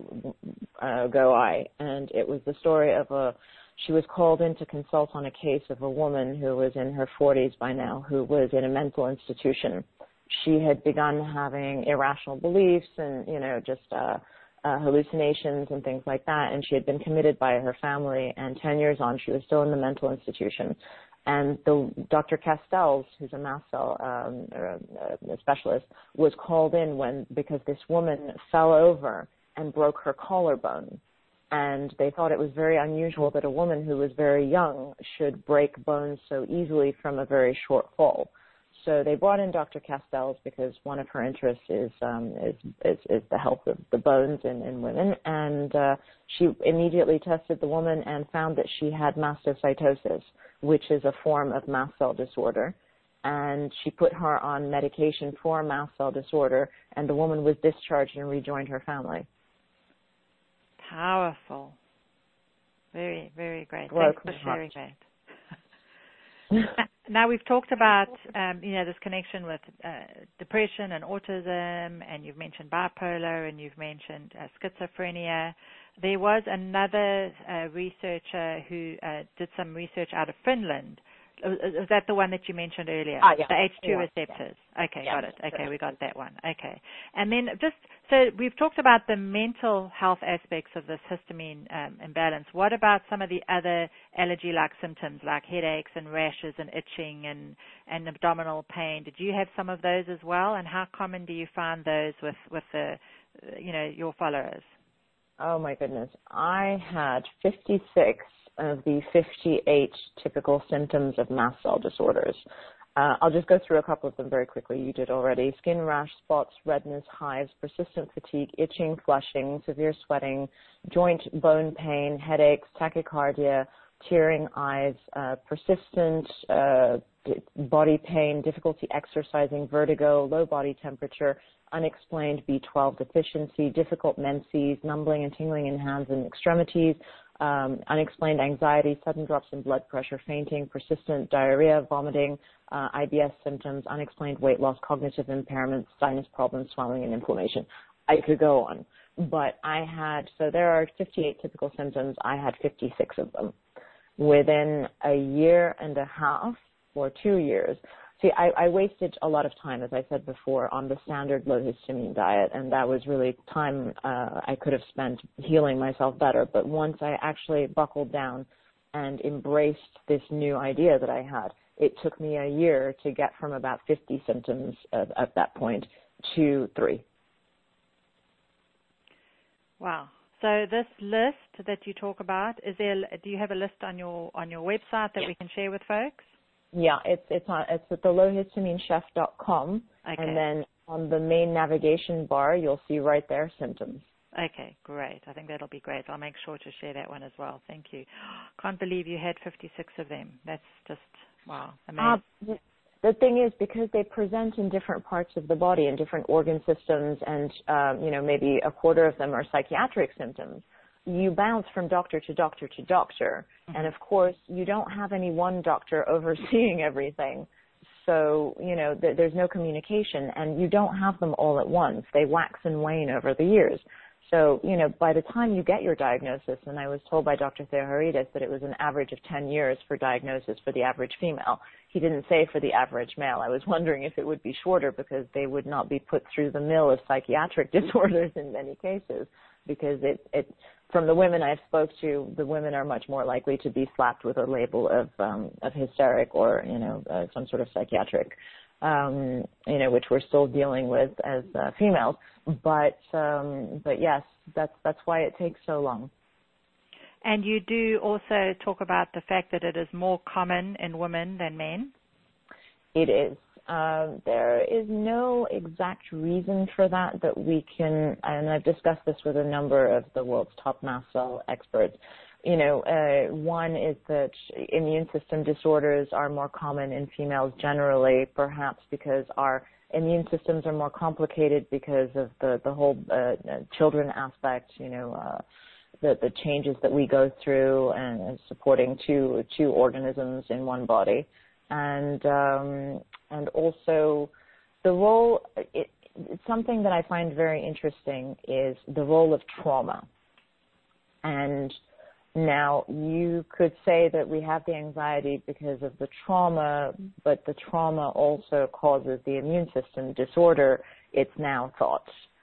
uh, go I. And it was the story of a She was called in to consult on a case of a woman who was in her forties by now, who was in a mental institution. She had begun having irrational beliefs and, you know, just uh, uh, hallucinations and things like that, and she had been committed by her family, and ten years on, she was still in the mental institution. And the Doctor Castells, who's a mast cell um, a specialist, was called in when because this woman fell over and broke her collarbone. And they thought it was very unusual that a woman who was very young should break bones so easily from a very short fall. So they brought in Doctor Castells because one of her interests is um, is, is, is the health of the bones in, in women. And uh, she immediately tested the woman and found that she had mastocytosis, which is a form of mast cell disorder. And she put her on medication for mast cell disorder, and the woman was discharged and rejoined her family. Powerful. Very, very great. Well, Thanks for sharing that. Now, we've talked about, um, you know, this connection with uh, depression and autism, and you've mentioned bipolar, and you've mentioned uh, schizophrenia. There was another uh, researcher who uh, did some research out of Finland. Is that the one that you mentioned earlier? Ah, yeah. The H two yeah. receptors. Yeah. Okay, yeah. got it. Okay, we got that one. Okay. And then just, so we've talked about the mental health aspects of this histamine um, imbalance. What about some of the other allergy-like symptoms like headaches and rashes and itching and, and abdominal pain? Did you have some of those as well? And how common do you find those with, with the, you know, your followers? Oh, my goodness. I had fifty-six of the fifty-eight typical symptoms of mast cell disorders. Uh, I'll just go through a couple of them very quickly. You did already. Skin rash, spots, redness, hives, persistent fatigue, itching, flushing, severe sweating, joint bone pain, headaches, tachycardia, tearing eyes, uh, persistent uh, body pain, difficulty exercising, vertigo, low body temperature, unexplained B twelve deficiency, difficult menses, numbling and tingling in hands and extremities, um, unexplained anxiety, sudden drops in blood pressure, fainting, persistent diarrhea, vomiting, uh, I B S symptoms, unexplained weight loss, cognitive impairments, sinus problems, swelling, and inflammation. I could go on. But I had, so there are fifty-eight typical symptoms. I had fifty-six of them. Within a year and a half or two years, See, I, I wasted a lot of time, as I said before, on the standard low histamine diet, and that was really time uh, I could have spent healing myself better. But once I actually buckled down and embraced this new idea that I had, it took me a year to get from about fifty symptoms at, at that point to three. Wow. So So this list that you talk about, is there? Do you have a list on your on your website that we can share with folks? Yeah, it's it's on it's at the low histamine chef dot com, Okay. and then on the main navigation bar, you'll see right there symptoms. Okay, great. I think that'll be great. I'll make sure to share that one as well. Thank you. Can't believe you had fifty-six of them. That's just, wow, amazing. Uh, the thing is, because they present in different parts of the body, in different organ systems, and, um, you know, maybe a quarter of them are psychiatric symptoms, you bounce from doctor to doctor to doctor. Mm-hmm. And, of course, you don't have any one doctor overseeing everything. So, you know, th- there's no communication, and you don't have them all at once. They wax and wane over the years. So, you know, by the time you get your diagnosis, and I was told by Doctor Theoharides that it was an average of ten years for diagnosis for the average female. He didn't say for the average male. I was wondering if it would be shorter because they would not be put through the mill of psychiatric disorders in many cases, because it, it from the women I've spoke to, the women are much more likely to be slapped with a label of, um, of hysteric or, you know, uh, some sort of psychiatric, um, you know, which we're still dealing with as uh, females. But um, but yes, that's that's why it takes so long. And you do also talk about the fact that it is more common in women than men? It is. Um, there is no exact reason for that that we can, and I've discussed this with a number of the world's top mast cell experts. You know, uh, one is that immune system disorders are more common in females generally, perhaps because our immune systems are more complicated because of the, the whole uh, children aspect, you know, uh, the, the changes that we go through and supporting two, two organisms in one body. And, um, and also the role, it, it's something that I find very interesting is the role of trauma. And now, you could say that we have the anxiety because of the trauma, but the trauma also causes the immune system disorder, it's now thought.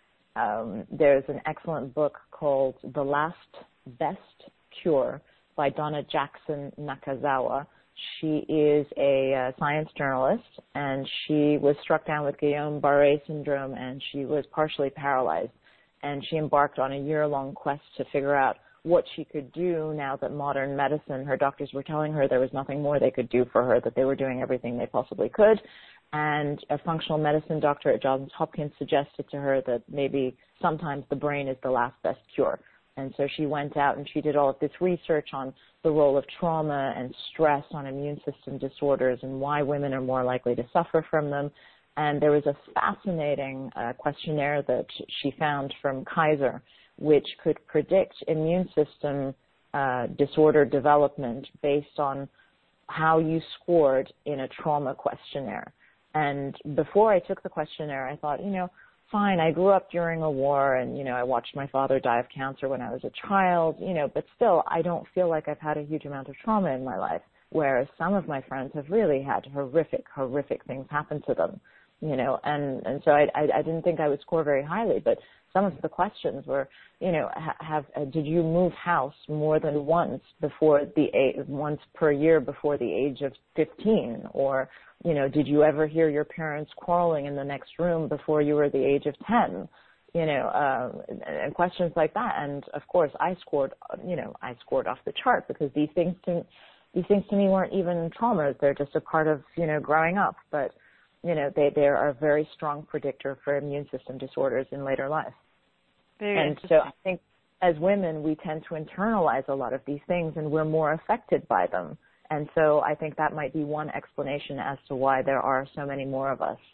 Um, there's an excellent book called The Last Best Cure by Donna Jackson Nakazawa. She is a uh, science journalist, and she was struck down with Guillain-Barré syndrome, and she was partially paralyzed. And she embarked on a year-long quest to figure out what she could do now that modern medicine, her doctors were telling her there was nothing more they could do for her, that they were doing everything they possibly could. And a functional medicine doctor at Johns Hopkins suggested to her that maybe sometimes the brain is the last best cure. And so she went out and she did all of this research on the role of trauma and stress on immune system disorders and why women are more likely to suffer from them. And there was a fascinating uh, questionnaire that she found from Kaiser, which could predict immune system uh, disorder development based on how you scored in a trauma questionnaire. And before I took the questionnaire, I thought, you know, fine, I grew up during a war and, you know, I watched my father die of cancer when I was a child, you know, but still I don't feel like I've had a huge amount of trauma in my life, whereas some of my friends have really had horrific, horrific things happen to them, you know, and, and so I, I, I didn't think I would score very highly, but some of the questions were, you know, have, uh, did you move house more than once before the age, once per year before the age of fifteen? Or, you know, did you ever hear your parents quarreling in the next room before you were the age of ten? You know, uh, and questions like that. And of course, I scored, you know, I scored off the chart because these things to, these things to me weren't even traumas. They're just a part of, you know, growing up. But, you know, they, they are a very strong predictor for immune system disorders in later life. Very and so I think as women, we tend to internalize a lot of these things and we're more affected by them. And so I think that might be one explanation as to why there are so many more of us.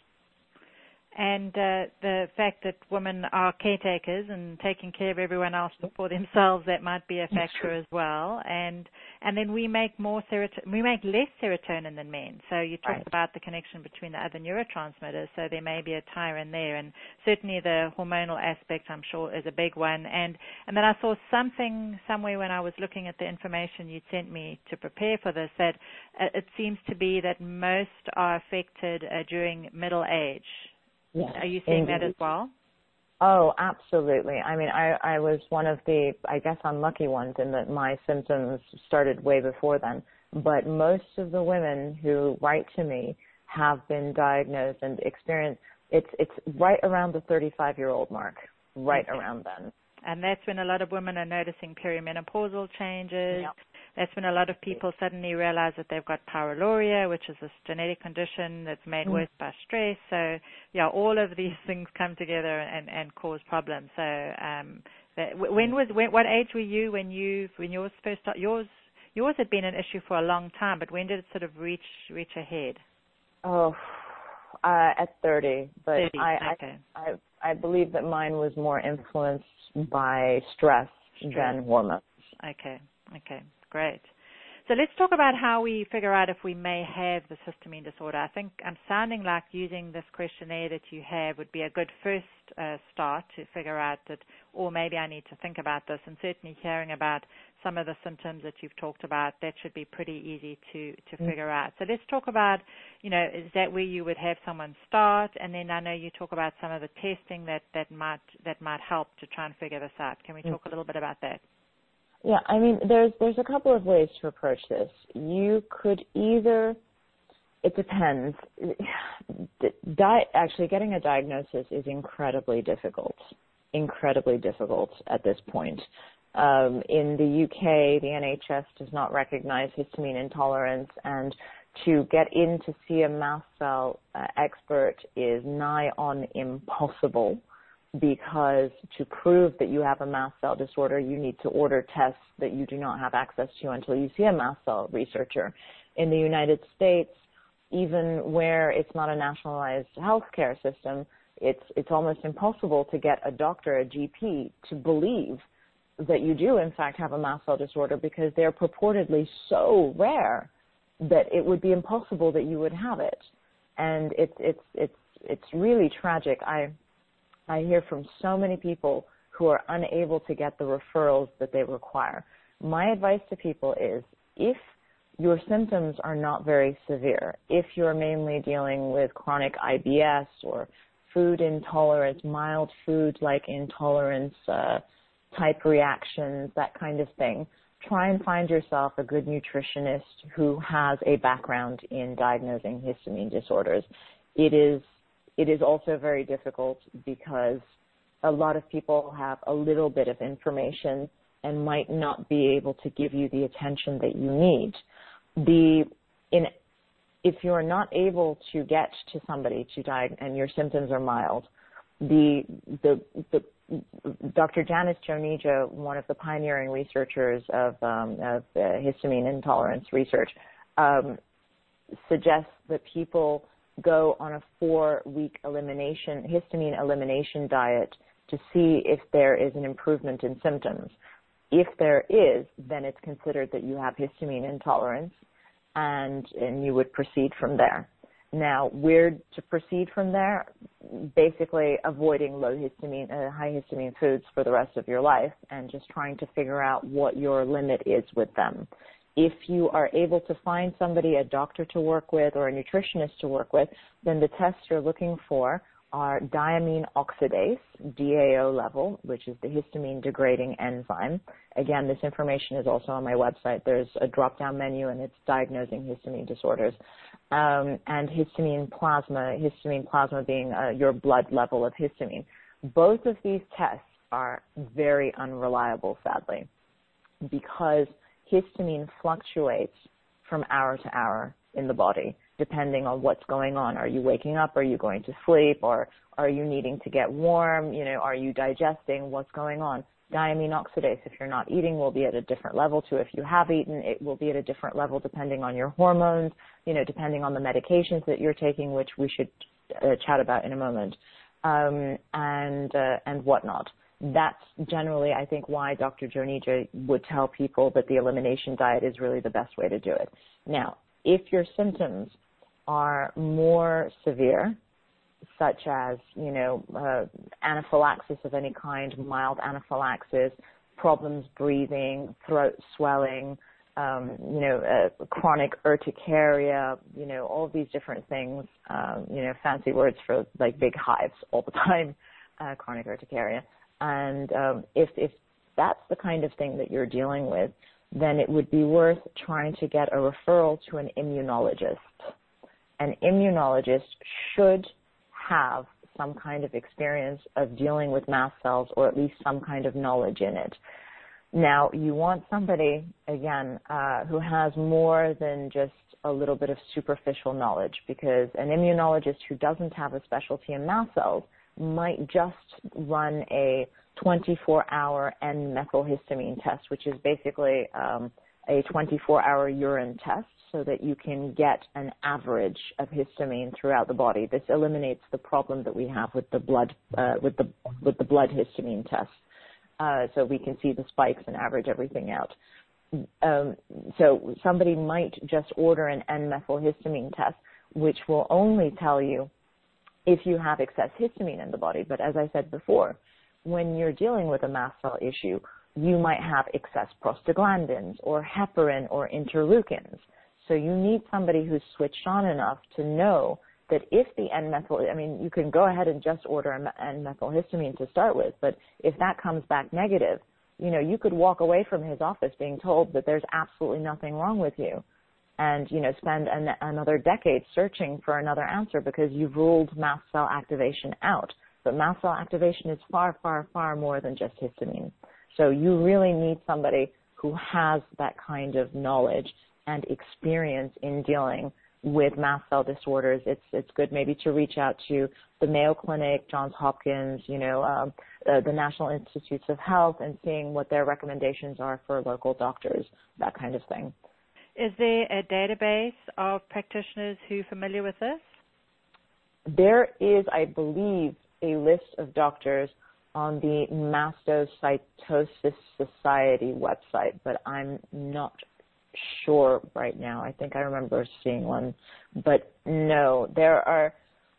And uh, the fact that women are caretakers and taking care of everyone else before themselves, that might be a factor as well. And and then we make more serotonin, we make less serotonin than men. So you talked Right. about the connection between the other neurotransmitters. So there may be a tie in there, and certainly the hormonal aspect, I'm sure, is a big one. And and then I saw something somewhere when I was looking at the information you sent me to prepare for this that uh, it seems to be that most are affected uh, during middle age. Yes, Are you seeing indeed. that as well? Oh, absolutely. I mean, I, I was one of the, I guess, unlucky ones in that my symptoms started way before then. But most of the women who write to me have been diagnosed and experienced, it's, it's right around the thirty-five-year-old mark, right Okay. around then. And that's when a lot of women are noticing perimenopausal changes. Yep. That's when a lot of people suddenly realize that they've got pyroluria, which is a genetic condition that's made Mm. worse by stress. So, yeah, all of these things come together and, and cause problems. So, um, that, when was when, what age were you when you when yours first started? Yours yours had been an issue for a long time, but when did it sort of reach reach a head? Oh, uh, at thirty, but thirty. I, Okay. I I I believe that mine was more influenced by stress, Stress. than hormones. Okay. Okay. Great. So let's talk about how we figure out if we may have this histamine disorder. I think I'm sounding like using this questionnaire that you have would be a good first uh, start to figure out that, or maybe I need to think about this, and certainly hearing about some of the symptoms that you've talked about, that should be pretty easy to, to Mm. figure out. So let's talk about, you know, is that where you would have someone start? And then I know you talk about some of the testing that, that might that might help to try and figure this out. Can we talk a little bit about that? Yeah, I mean, there's there's a couple of ways to approach this. You could either, it depends. Di- actually, getting a diagnosis is incredibly difficult, incredibly difficult at this point. Um, in the U K, the N H S does not recognize histamine intolerance, and to get in to see a mast cell uh, expert is nigh on impossible, because to prove that you have a mast cell disorder, you need to order tests that you do not have access to until you see a mast cell researcher. In the United States, even where it's not a nationalized healthcare system, it's it's almost impossible to get a doctor, a G P, to believe that you do in fact have a mast cell disorder, because they're purportedly so rare that it would be impossible that you would have it. And it's it's it's it's really tragic. I I hear from so many people who are unable to get the referrals that they require. My advice to people is, if your symptoms are not very severe, if you're mainly dealing with chronic I B S or food intolerance, mild food-like intolerance, uh, type reactions, that kind of thing, try and find yourself a good nutritionist who has a background in diagnosing histamine disorders. It is It is also very difficult because a lot of people have a little bit of information and might not be able to give you the attention that you need. The in if you're not able to get to somebody to diagnose and your symptoms are mild, the the the Doctor Janice Jonija, one of the pioneering researchers of, um, of uh, histamine intolerance research, um, suggests that people go on a four-week elimination, histamine elimination diet to see if there is an improvement in symptoms. If there is, then it's considered that you have histamine intolerance, and, and you would proceed from there. Now, where to proceed from there? Basically avoiding low histamine, uh, high histamine foods for the rest of your life, and just trying to figure out what your limit is with them. If you are able to find somebody, a doctor to work with or a nutritionist to work with, then the tests you're looking for are diamine oxidase, D A O level, which is the histamine degrading enzyme. Again, this information is also on my website. There's a drop-down menu, and it's diagnosing histamine disorders. Um, and histamine plasma, histamine plasma being uh, your blood level of histamine. Both of these tests are very unreliable, sadly, because histamine fluctuates from hour to hour in the body, depending on what's going on. Are you waking up? Are you going to sleep? Or are you needing to get warm? You know, are you digesting? What's going on? Diamine oxidase, if you're not eating, will be at a different level to if you have eaten. It will be at a different level depending on your hormones, you know, depending on the medications that you're taking, which we should uh, chat about in a moment, um, and uh, and whatnot. That's generally, I think, why Doctor Jonija would tell people that the elimination diet is really the best way to do it. Now, if your symptoms are more severe, such as, you know, uh, anaphylaxis of any kind, mild anaphylaxis, problems breathing, throat swelling, um, you know, uh, chronic urticaria, you know, all of these different things, um, you know, fancy words for like big hives all the time, uh, chronic urticaria. And um, if, if that's the kind of thing that you're dealing with, then it would be worth trying to get a referral to an immunologist. An immunologist should have some kind of experience of dealing with mast cells, or at least some kind of knowledge in it. Now, you want somebody, again, uh, who has more than just a little bit of superficial knowledge, because an immunologist who doesn't have a specialty in mast cells might just run a twenty-four hour N-methylhistamine test, which is basically um, a twenty-four hour urine test, so that you can get an average of histamine throughout the body. This eliminates the problem that we have with the blood uh, with the with the blood histamine test. Uh, so we can see the spikes and average everything out. Um, so somebody might just order an N-methylhistamine test, which will only tell you if you have excess histamine in the body. But as I said before, when you're dealing with a mast cell issue, you might have excess prostaglandins or heparin or interleukins. So you need somebody who's switched on enough to know that if the N-methyl, I mean, you can go ahead and just order an N-methylhistamine to start with, but if that comes back negative, you know, you could walk away from his office being told that there's absolutely nothing wrong with you, and, you know, spend an, another decade searching for another answer because you've ruled mast cell activation out. But mast cell activation is far, far, far more than just histamine. So you really need somebody who has that kind of knowledge and experience in dealing with mast cell disorders. It's it's good maybe to reach out to the Mayo Clinic, Johns Hopkins, you know, um, uh, the National Institutes of Health, and seeing what their recommendations are for local doctors, that kind of thing. Is there a database of practitioners who are familiar with this? There is, I believe, a list of doctors on the Mastocytosis Society website, but I'm not sure right now. I think I remember seeing one, but no, there are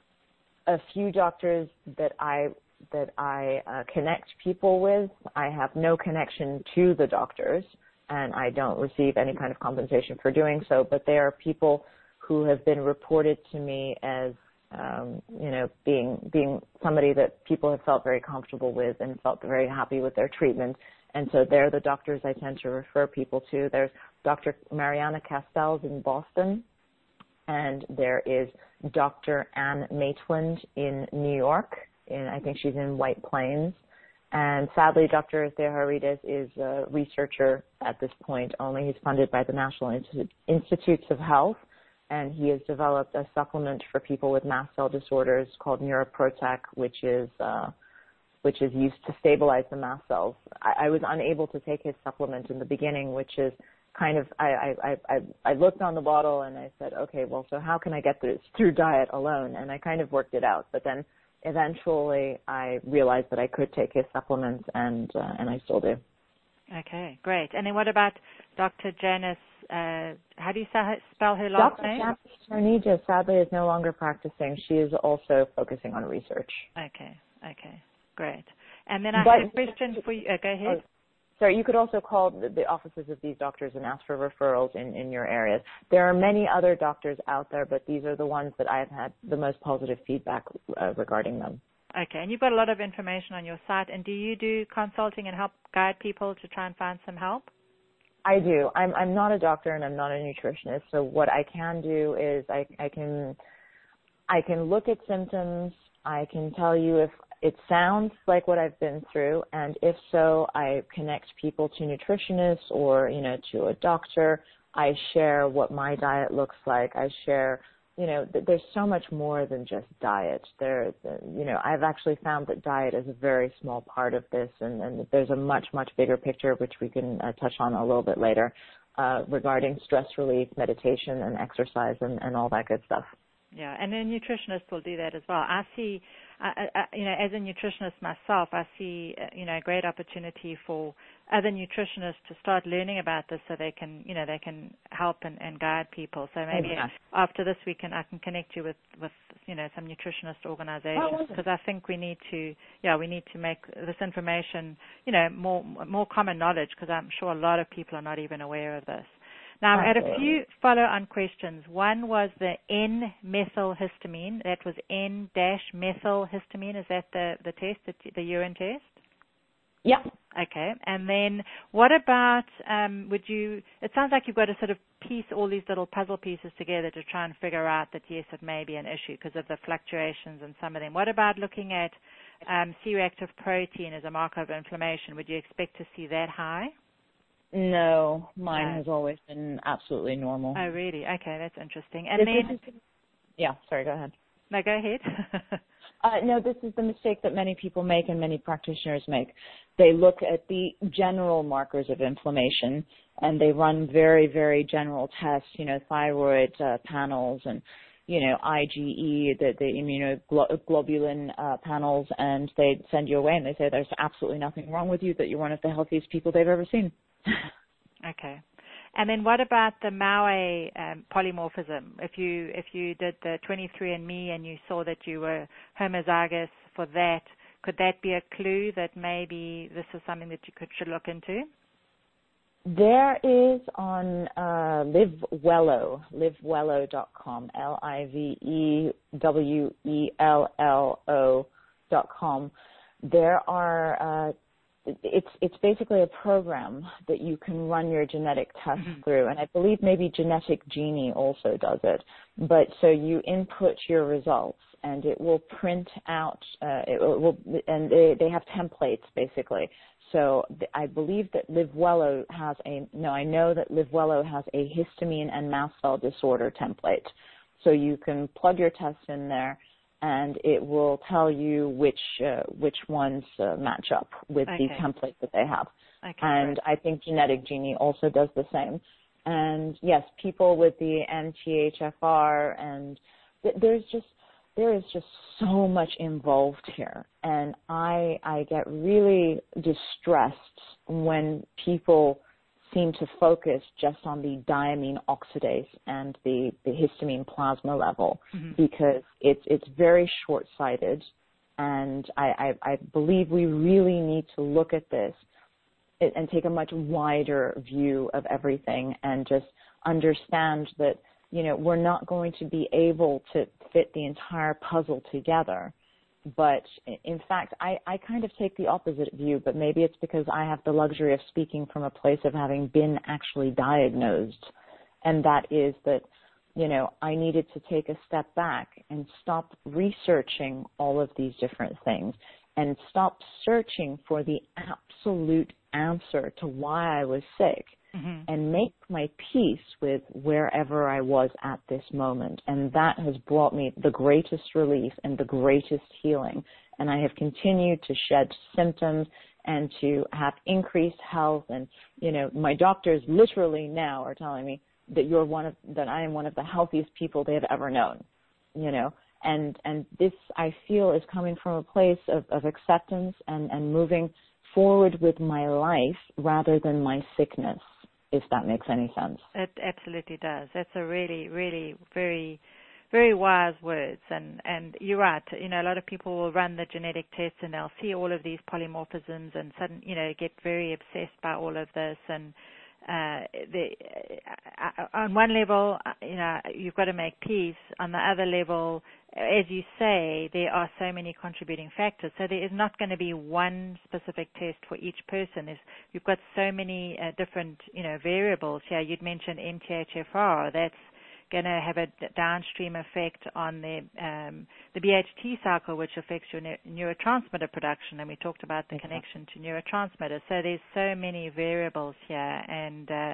a few doctors that I that I uh, connect people with. I have no connection to the doctors, and I don't receive any kind of compensation for doing so, but they are people who have been reported to me as um, you know, being being somebody that people have felt very comfortable with and felt very happy with their treatment. And so they're the doctors I tend to refer people to. There's Doctor Mariana Castells in Boston, and there is Doctor Ann Maitland in New York, and I think she's in White Plains. And sadly, Doctor Theoharides is a researcher at this point only. He's funded by the National Institu- Institutes of Health, and he has developed a supplement for people with mast cell disorders called Neuroprotec, which is uh, which is used to stabilize the mast cells. I, I was unable to take his supplement in the beginning, which is kind of, I, I, I, I looked on the bottle and I said, okay, well, so how can I get this through diet alone? And I kind of worked it out. But then eventually I realized that I could take his supplements, and uh, and I still do. Okay, great. And then what about Doctor Janice, uh, how do you spell her last Doctor name? Doctor Janice Tornija sadly is no longer practicing. She is also focusing on research. Okay, okay. Great. And then I but, have a question for you. Uh, go ahead. Oh, sorry, you could also call the, the offices of these doctors and ask for referrals in, in your areas. There are many other doctors out there, but these are the ones that I've had the most positive feedback uh, regarding them. Okay, and you've got a lot of information on your site. And do you do consulting and help guide people to try and find some help? I do. I'm I'm not a doctor and I'm not a nutritionist. So what I can do is I I can I can look at symptoms. I can tell you if it sounds like what I've been through, and if so, I connect people to nutritionists or, you know, to a doctor. I share what my diet looks like. I share, you know, th- there's so much more than just diet. There, you know, I've actually found that diet is a very small part of this, and, and there's a much, much bigger picture, which we can uh, touch on a little bit later, uh, regarding stress relief, meditation, and exercise, and, and all that good stuff. Yeah, and a nutritionist will do that as well. I see, I, I, you know, as a nutritionist myself, I see, you know, a great opportunity for other nutritionists to start learning about this, so they can, you know, they can help and, and guide people. So maybe Exactly. after this, we can, I can connect you with, with, you know, some nutritionist organizations, because I think we need to, yeah, we need to make this information, you know, more more common knowledge, because I'm sure a lot of people are not even aware of this. Now, I had a few follow-on questions. One was the N-methylhistamine. That was N-methylhistamine. Is that the, the test, the, the urine test? Yeah, Okay. And then what about, um, would you, it sounds like you've got to sort of piece all these little puzzle pieces together to try and figure out that, yes, it may be an issue because of the fluctuations in some of them. What about looking at um, C-reactive protein as a marker of inflammation? Would you expect to see that high? No, mine No. has always been absolutely normal. Oh, really? Okay, that's interesting. And This, then, this is, yeah, sorry, go ahead. no, go ahead. Uh, no, this is the mistake that many people make and many practitioners make. They look at the general markers of inflammation and they run very, very general tests, you know, thyroid uh, panels and, you know, I G E, the, the immunoglobulin uh, panels, and they send you away and they say there's absolutely nothing wrong with you, that you're one of the healthiest people they've ever seen. Okay. And then what about the M A U E um, polymorphism? If you if you did the twenty-three and me and you saw that you were homozygous for that, could that be a clue that maybe this is something that you could should look into? There is on uh, LiveWello, livewello dot com, L I V E W E L L O dot com. There are uh, It's it's basically a program that you can run your genetic tests mm-hmm. through, and I believe maybe Genetic Genie also does it. But so you input your results, and it will print out. Uh, it will, and they they have templates basically. So I believe that LiveWello has a no. I know that LiveWello has a histamine and mast cell disorder template. So you can plug your tests in there, and it will tell you which uh, which ones uh, match up with okay. the template that they have. Okay, and great. I think Genetic Genie also does the same. And yes, people with the M T H F R, and th- there's just there is just so much involved here, and I I get really distressed when people seem to focus just on the diamine oxidase and the, the histamine plasma level mm-hmm. because it's it's very short-sighted, and I, I, I believe we really need to look at this and take a much wider view of everything and just understand that, you know, we're not going to be able to fit the entire puzzle together. But in fact, I, I kind of take the opposite view, but maybe it's because I have the luxury of speaking from a place of having been actually diagnosed. And that is that, you know, I needed to take a step back and stop researching all of these different things and stop searching for the absolute answer to why I was sick. Mm-hmm. And make my peace with wherever I was at this moment. And that has brought me the greatest relief and the greatest healing. And I have continued to shed symptoms and to have increased health. And, you know, my doctors literally now are telling me that you're one of, that I am one of the healthiest people they have ever known, you know. And, and this, I feel, is coming from a place of, of acceptance and, and moving forward with my life rather than my sickness, if that makes any sense. It absolutely does. That's a really, really very, very wise words. And, and you're right. You know, a lot of people will run the genetic tests and they'll see all of these polymorphisms and sudden, you know, get very obsessed by all of this. And uh, the, uh, on one level, you know, you've got to make peace. On the other level, as you say, there are so many contributing factors. So there is not going to be one specific test for each person. There's, you've got so many uh, different, you know, variables here. You'd mentioned M T H F R. That's going to have a downstream effect on the um, the B H T cycle, which affects your ne- neurotransmitter production. And we talked about the Exactly. connection to neurotransmitters. So there's so many variables here, and uh,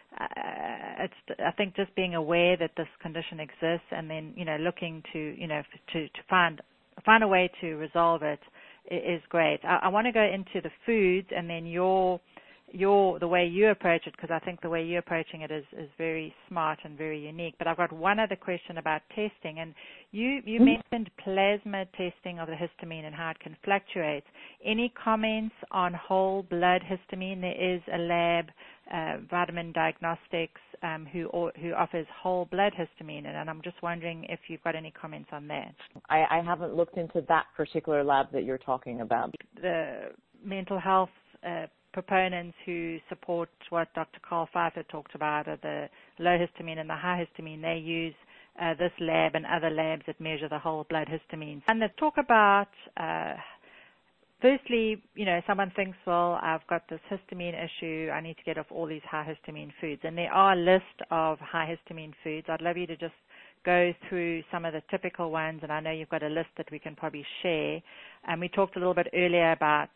Uh, it's, I think just being aware that this condition exists and then, you know, looking to, you know, to, to find find a way to resolve it is great. I, I want to go into the foods and then your your the way you approach it, because I think the way you're approaching it is, is very smart and very unique. But I've got one other question about testing, and you, you mm-hmm. mentioned plasma testing of the histamine and how it can fluctuate. Any comments on whole blood histamine? There is a lab, uh, Vitamin Diagnostics, um, who who offers whole blood histamine, and I'm just wondering if you've got any comments on that. I, I haven't looked into that particular lab that you're talking about. The mental health uh, proponents who support what Doctor Carl Pfeiffer talked about, uh, the low histamine and the high histamine, they use uh, this lab and other labs that measure the whole blood histamine. And they talk about uh, firstly, you know, someone thinks, well, I've got this histamine issue. I need to get off all these high histamine foods. And there are a list of high histamine foods. I'd love you to just go through some of the typical ones, and I know you've got a list that we can probably share. And we talked a little bit earlier about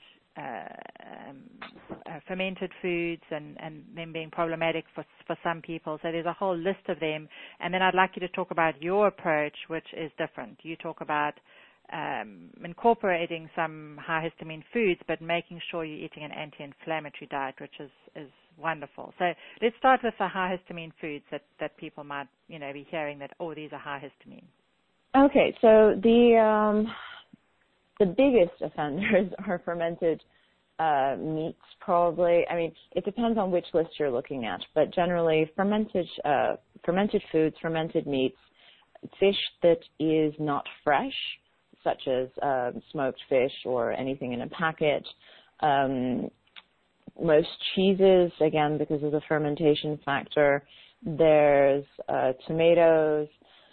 uh, um, uh, fermented foods and, and them being problematic for, for some people. So there's a whole list of them. And then I'd like you to talk about your approach, which is different. You talk about Um, incorporating some high histamine foods, but making sure you're eating an anti-inflammatory diet, which is, is wonderful. So let's start with the high histamine foods that, that people might, you know, be hearing that, oh, these are high histamine. Okay, so the um, the biggest offenders are fermented uh, meats, probably. I mean, it depends on which list you're looking at, but generally fermented uh, fermented foods, fermented meats, fish that is not fresh, such as um, smoked fish or anything in a packet. Um, most cheeses, again, because of the fermentation factor. There's uh, tomatoes,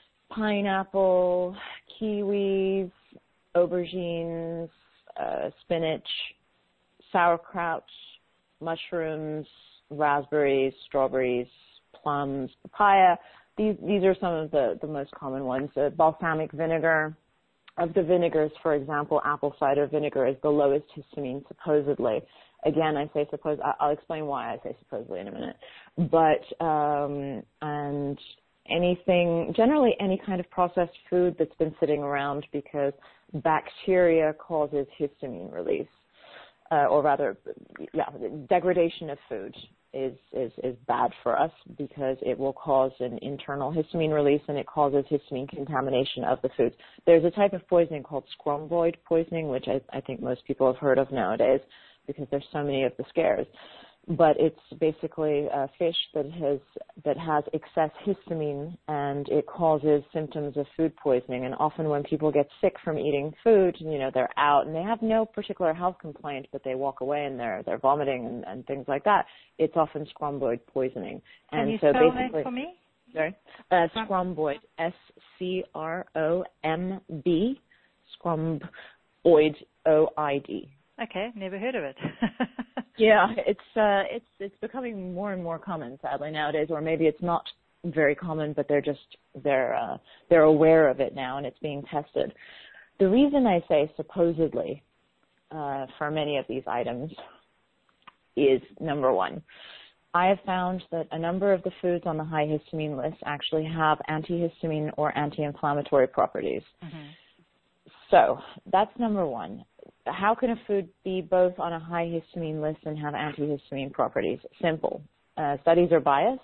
pineapple, kiwis, aubergines, uh, spinach, sauerkraut, mushrooms, raspberries, strawberries, plums, papaya. These these are some of the, the most common ones. Uh, balsamic vinegar. Of the vinegars, for example, apple cider vinegar is the lowest histamine, supposedly. Again, I say suppose. I'll explain why I say supposedly in a minute. But um, and anything, generally any kind of processed food that's been sitting around because bacteria causes histamine release, uh, or rather, yeah, degradation of food is, is, is bad for us because it will cause an internal histamine release and it causes histamine contamination of the foods. There's a type of poisoning called scromboid poisoning, which I, I think most people have heard of nowadays because there's so many of the scares. But it's basically a fish that has that has excess histamine, and it causes symptoms of food poisoning. And often when people get sick from eating food, you know, they're out and they have no particular health complaint, but they walk away and they're they're vomiting and, and things like that. It's often scromboid poisoning. Can and you so spell basically, that for me? Sorry, uh, scromboid, S C R O M B, scromboid, O I D. Okay, never heard of it. Yeah, it's uh, it's it's becoming more and more common, sadly, nowadays. Or maybe it's not very common, but they're just they're uh, they're aware of it now, and it's being tested. The reason I say supposedly uh, for many of these items is number one. I have found that a number of the foods on the high histamine list actually have antihistamine or anti-inflammatory properties. Mm-hmm. So that's number one. How can a food be both on a high histamine list and have antihistamine properties? Simple. Uh, studies are biased,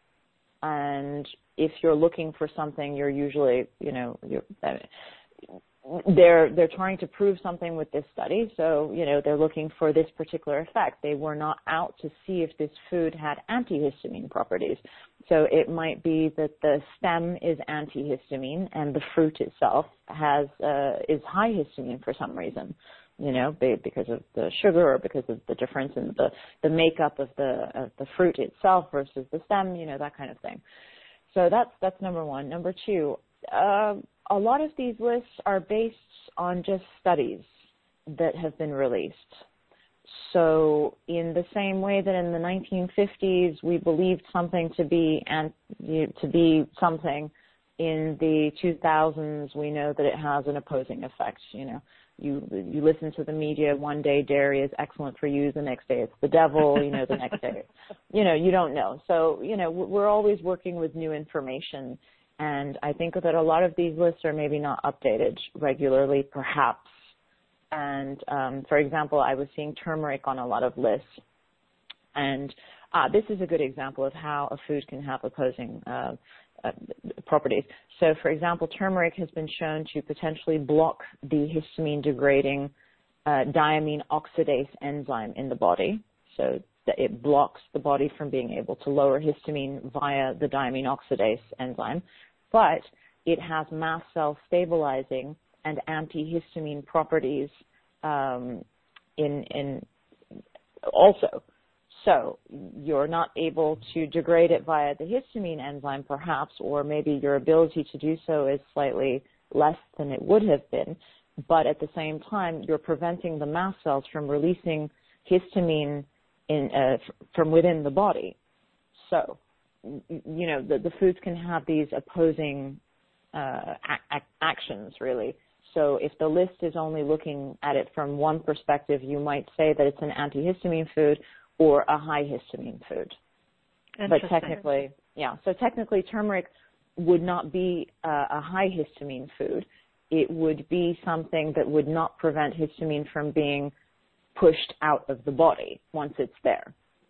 and if you're looking for something, you're usually, you know, you're, uh, they're they're trying to prove something with this study, so, you know, they're looking for this particular effect. They were not out to see if this food had antihistamine properties. So it might be that the stem is antihistamine and the fruit itself has uh, is high histamine for some reason, you know, because of the sugar or because of the difference in the, the makeup of the of the fruit itself versus the stem, you know, that kind of thing. So that's that's number one. Number two, uh, a lot of these lists are based on just studies that have been released. So in the same way that in the nineteen fifties we believed something to be and to be something, in the two thousands we know that it has an opposing effect. You know, you you listen to the media, one day dairy is excellent for you, the next day it's the devil. You know, the next day, you know, you don't know. So you know, we're always working with new information, and I think that a lot of these lists are maybe not updated regularly, perhaps. And, um, for example, I was seeing turmeric on a lot of lists. And uh, this is a good example of how a food can have opposing uh, uh, properties. So, for example, turmeric has been shown to potentially block the histamine-degrading uh, diamine oxidase enzyme in the body. So that it blocks the body from being able to lower histamine via the diamine oxidase enzyme. But it has mast cell stabilizing and antihistamine properties um, in, in also. So you're not able to degrade it via the histamine enzyme, perhaps, or maybe your ability to do so is slightly less than it would have been. but at the same time, you're preventing the mast cells from releasing histamine in, uh, from within the body. So, you know, the, the foods can have these opposing uh, ac- actions, really. So if the list is only looking at it from one perspective, you might say that it's an antihistamine food or a high histamine food. But technically, yeah, so technically turmeric would not be a, a high histamine food. It would be something that would not prevent histamine from being pushed out of the body once it's there.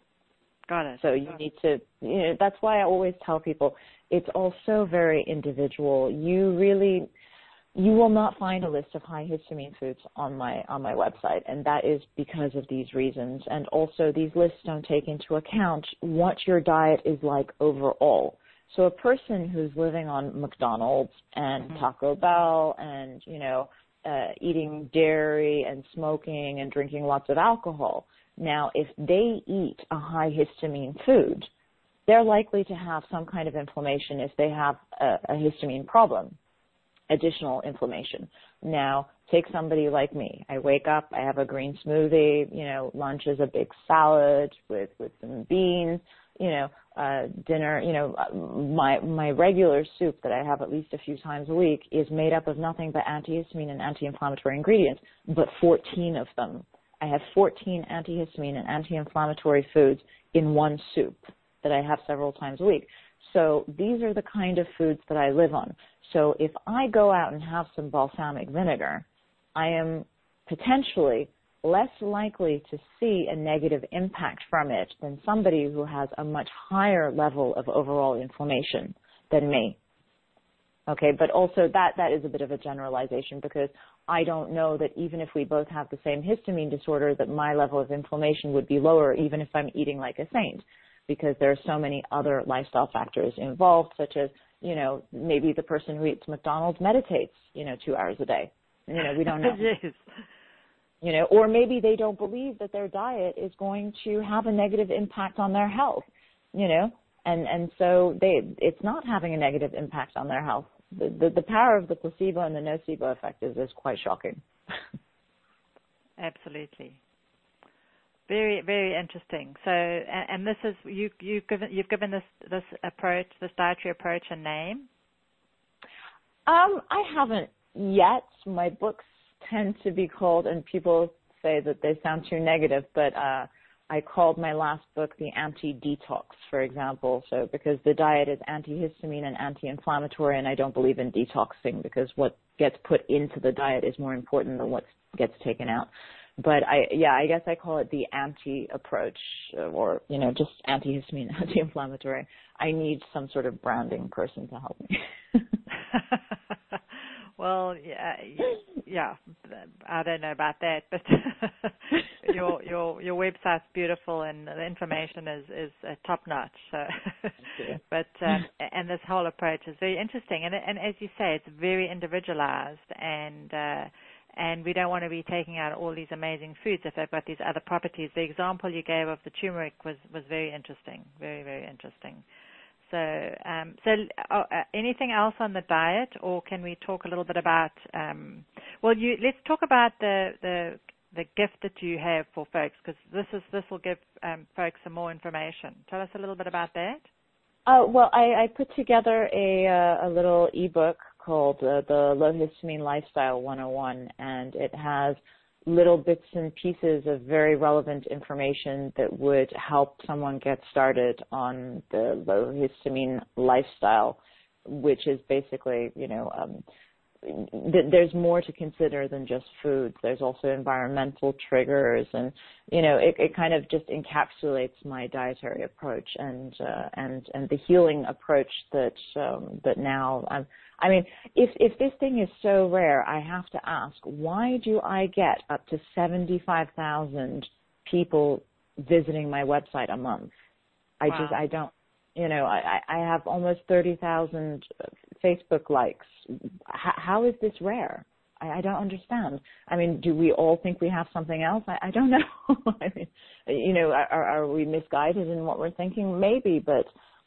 Got it. So you need to, you know, that's why I always tell people it's also very individual. You really, you will not find a list of high histamine foods on my on my website, and that is because of these reasons. And also, these lists don't take into account what your diet is like overall. So a person who's living on McDonald's and mm-hmm. Taco Bell and, you know, uh, eating dairy and smoking and drinking lots of alcohol, now if they eat a high histamine food, they're likely to have some kind of inflammation if they have a, a histamine problem. Additional inflammation. Now, take somebody like me. I wake up, I have a green smoothie, you know, lunch is a big salad with, with some beans, you know, uh, dinner, you know, my, my regular soup that I have at least a few times a week is made up of nothing but antihistamine and anti-inflammatory ingredients, but fourteen of them. I have fourteen antihistamine and anti-inflammatory foods in one soup that I have several times a week. So these are the kind of foods that I live on. So if I go out and have some balsamic vinegar, I am potentially less likely to see a negative impact from it than somebody who has a much higher level of overall inflammation than me. Okay, but also that, that is a bit of a generalization because I don't know that even if we both have the same histamine disorder that my level of inflammation would be lower even if I'm eating like a saint, because there are so many other lifestyle factors involved, such as, you know, maybe the person who eats McDonald's meditates, you know, two hours a day. You know, we don't know. Yes. You know, or maybe they don't believe that their diet is going to have a negative impact on their health, you know, and, and so they, it's not having a negative impact on their health. The, the, the power of the placebo and the nocebo effect is, is quite shocking. Absolutely. Very, very interesting. So, and, and this is you, you've given you've given this this approach, this dietary approach, a name. Um, I haven't yet. My books tend to be called, and people say that they sound too negative, but uh, I called my last book the Anti-Detox, for example. So, because the diet is antihistamine and anti-inflammatory, and I don't believe in detoxing because what gets put into the diet is more important than what gets taken out. But I, yeah, I guess I call it the anti approach, or, you know, just antihistamine, anti-inflammatory. I need some sort of branding person to help me. Well, yeah, yeah, I don't know about that, but your your your website's beautiful and the information is is uh, top notch. So, but um, and this whole approach is very interesting, and and as you say, it's very individualized and. Uh, And we don't want to be taking out all these amazing foods if they've got these other properties. The example you gave of the turmeric was, was very interesting, very, very interesting. So, um, so uh, anything else on the diet, or can we talk a little bit about? Um, well, you, let's talk about the, the the gift that you have for folks, because this is this will give um, folks some more information. Tell us a little bit about that. Uh, well, I, I put together a uh, a little ebook called uh, the Low Histamine Lifestyle one oh one, and it has little bits and pieces of very relevant information that would help someone get started on the low histamine lifestyle, which is basically, you know, um, th- there's more to consider than just foods. There's also environmental triggers, and, you know, it, it kind of just encapsulates my dietary approach and uh, and and the healing approach that um, that now I'm. I mean, if if this thing is so rare, I have to ask, why do I get up to seventy-five thousand people visiting my website a month? I Wow. just, I don't, you know, I, I have almost thirty thousand Facebook likes. H- how is this rare? I, I don't understand. I mean, do we all think we have something else? I, I don't know. I mean, you know, are, are we misguided in what we're thinking? Maybe, but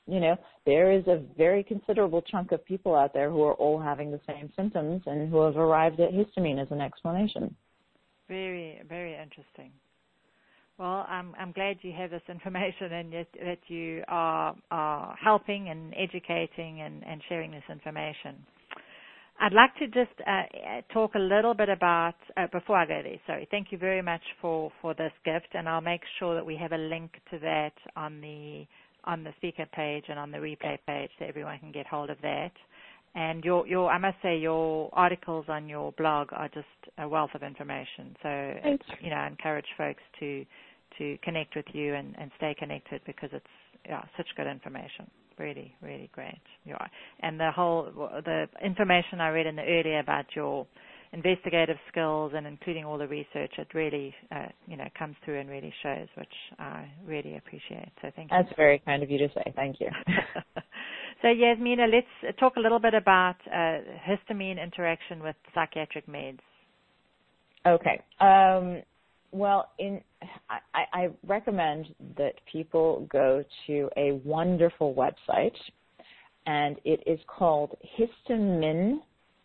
you know, there is a very considerable chunk of people out there who are all having the same symptoms and who have arrived at histamine as an explanation. Very, very interesting. Well, I'm, I'm glad you have this information and that, that you are, are helping and educating and, and sharing this information. I'd like to just uh, talk a little bit about, uh, before I go there, sorry, thank you very much for, for this gift, and I'll make sure that we have a link to that on the on the speaker page and on the replay page so everyone can get hold of that. And your, your, I must say, your articles on your blog are just a wealth of information. So, it's, you know, I encourage folks to to connect with you and, and stay connected because it's yeah, such good information. Really, really great. Yeah. And the whole, the information I read in the earlier about your investigative skills and including all the research, it really, uh, you know, comes through and really shows, which I really appreciate. So thank you. That's very kind of you to say. Thank you. So Yasmina, let's talk a little bit about uh, histamine interaction with psychiatric meds. Okay. Um, well, in I, I recommend that people go to a wonderful website, and it is called histamine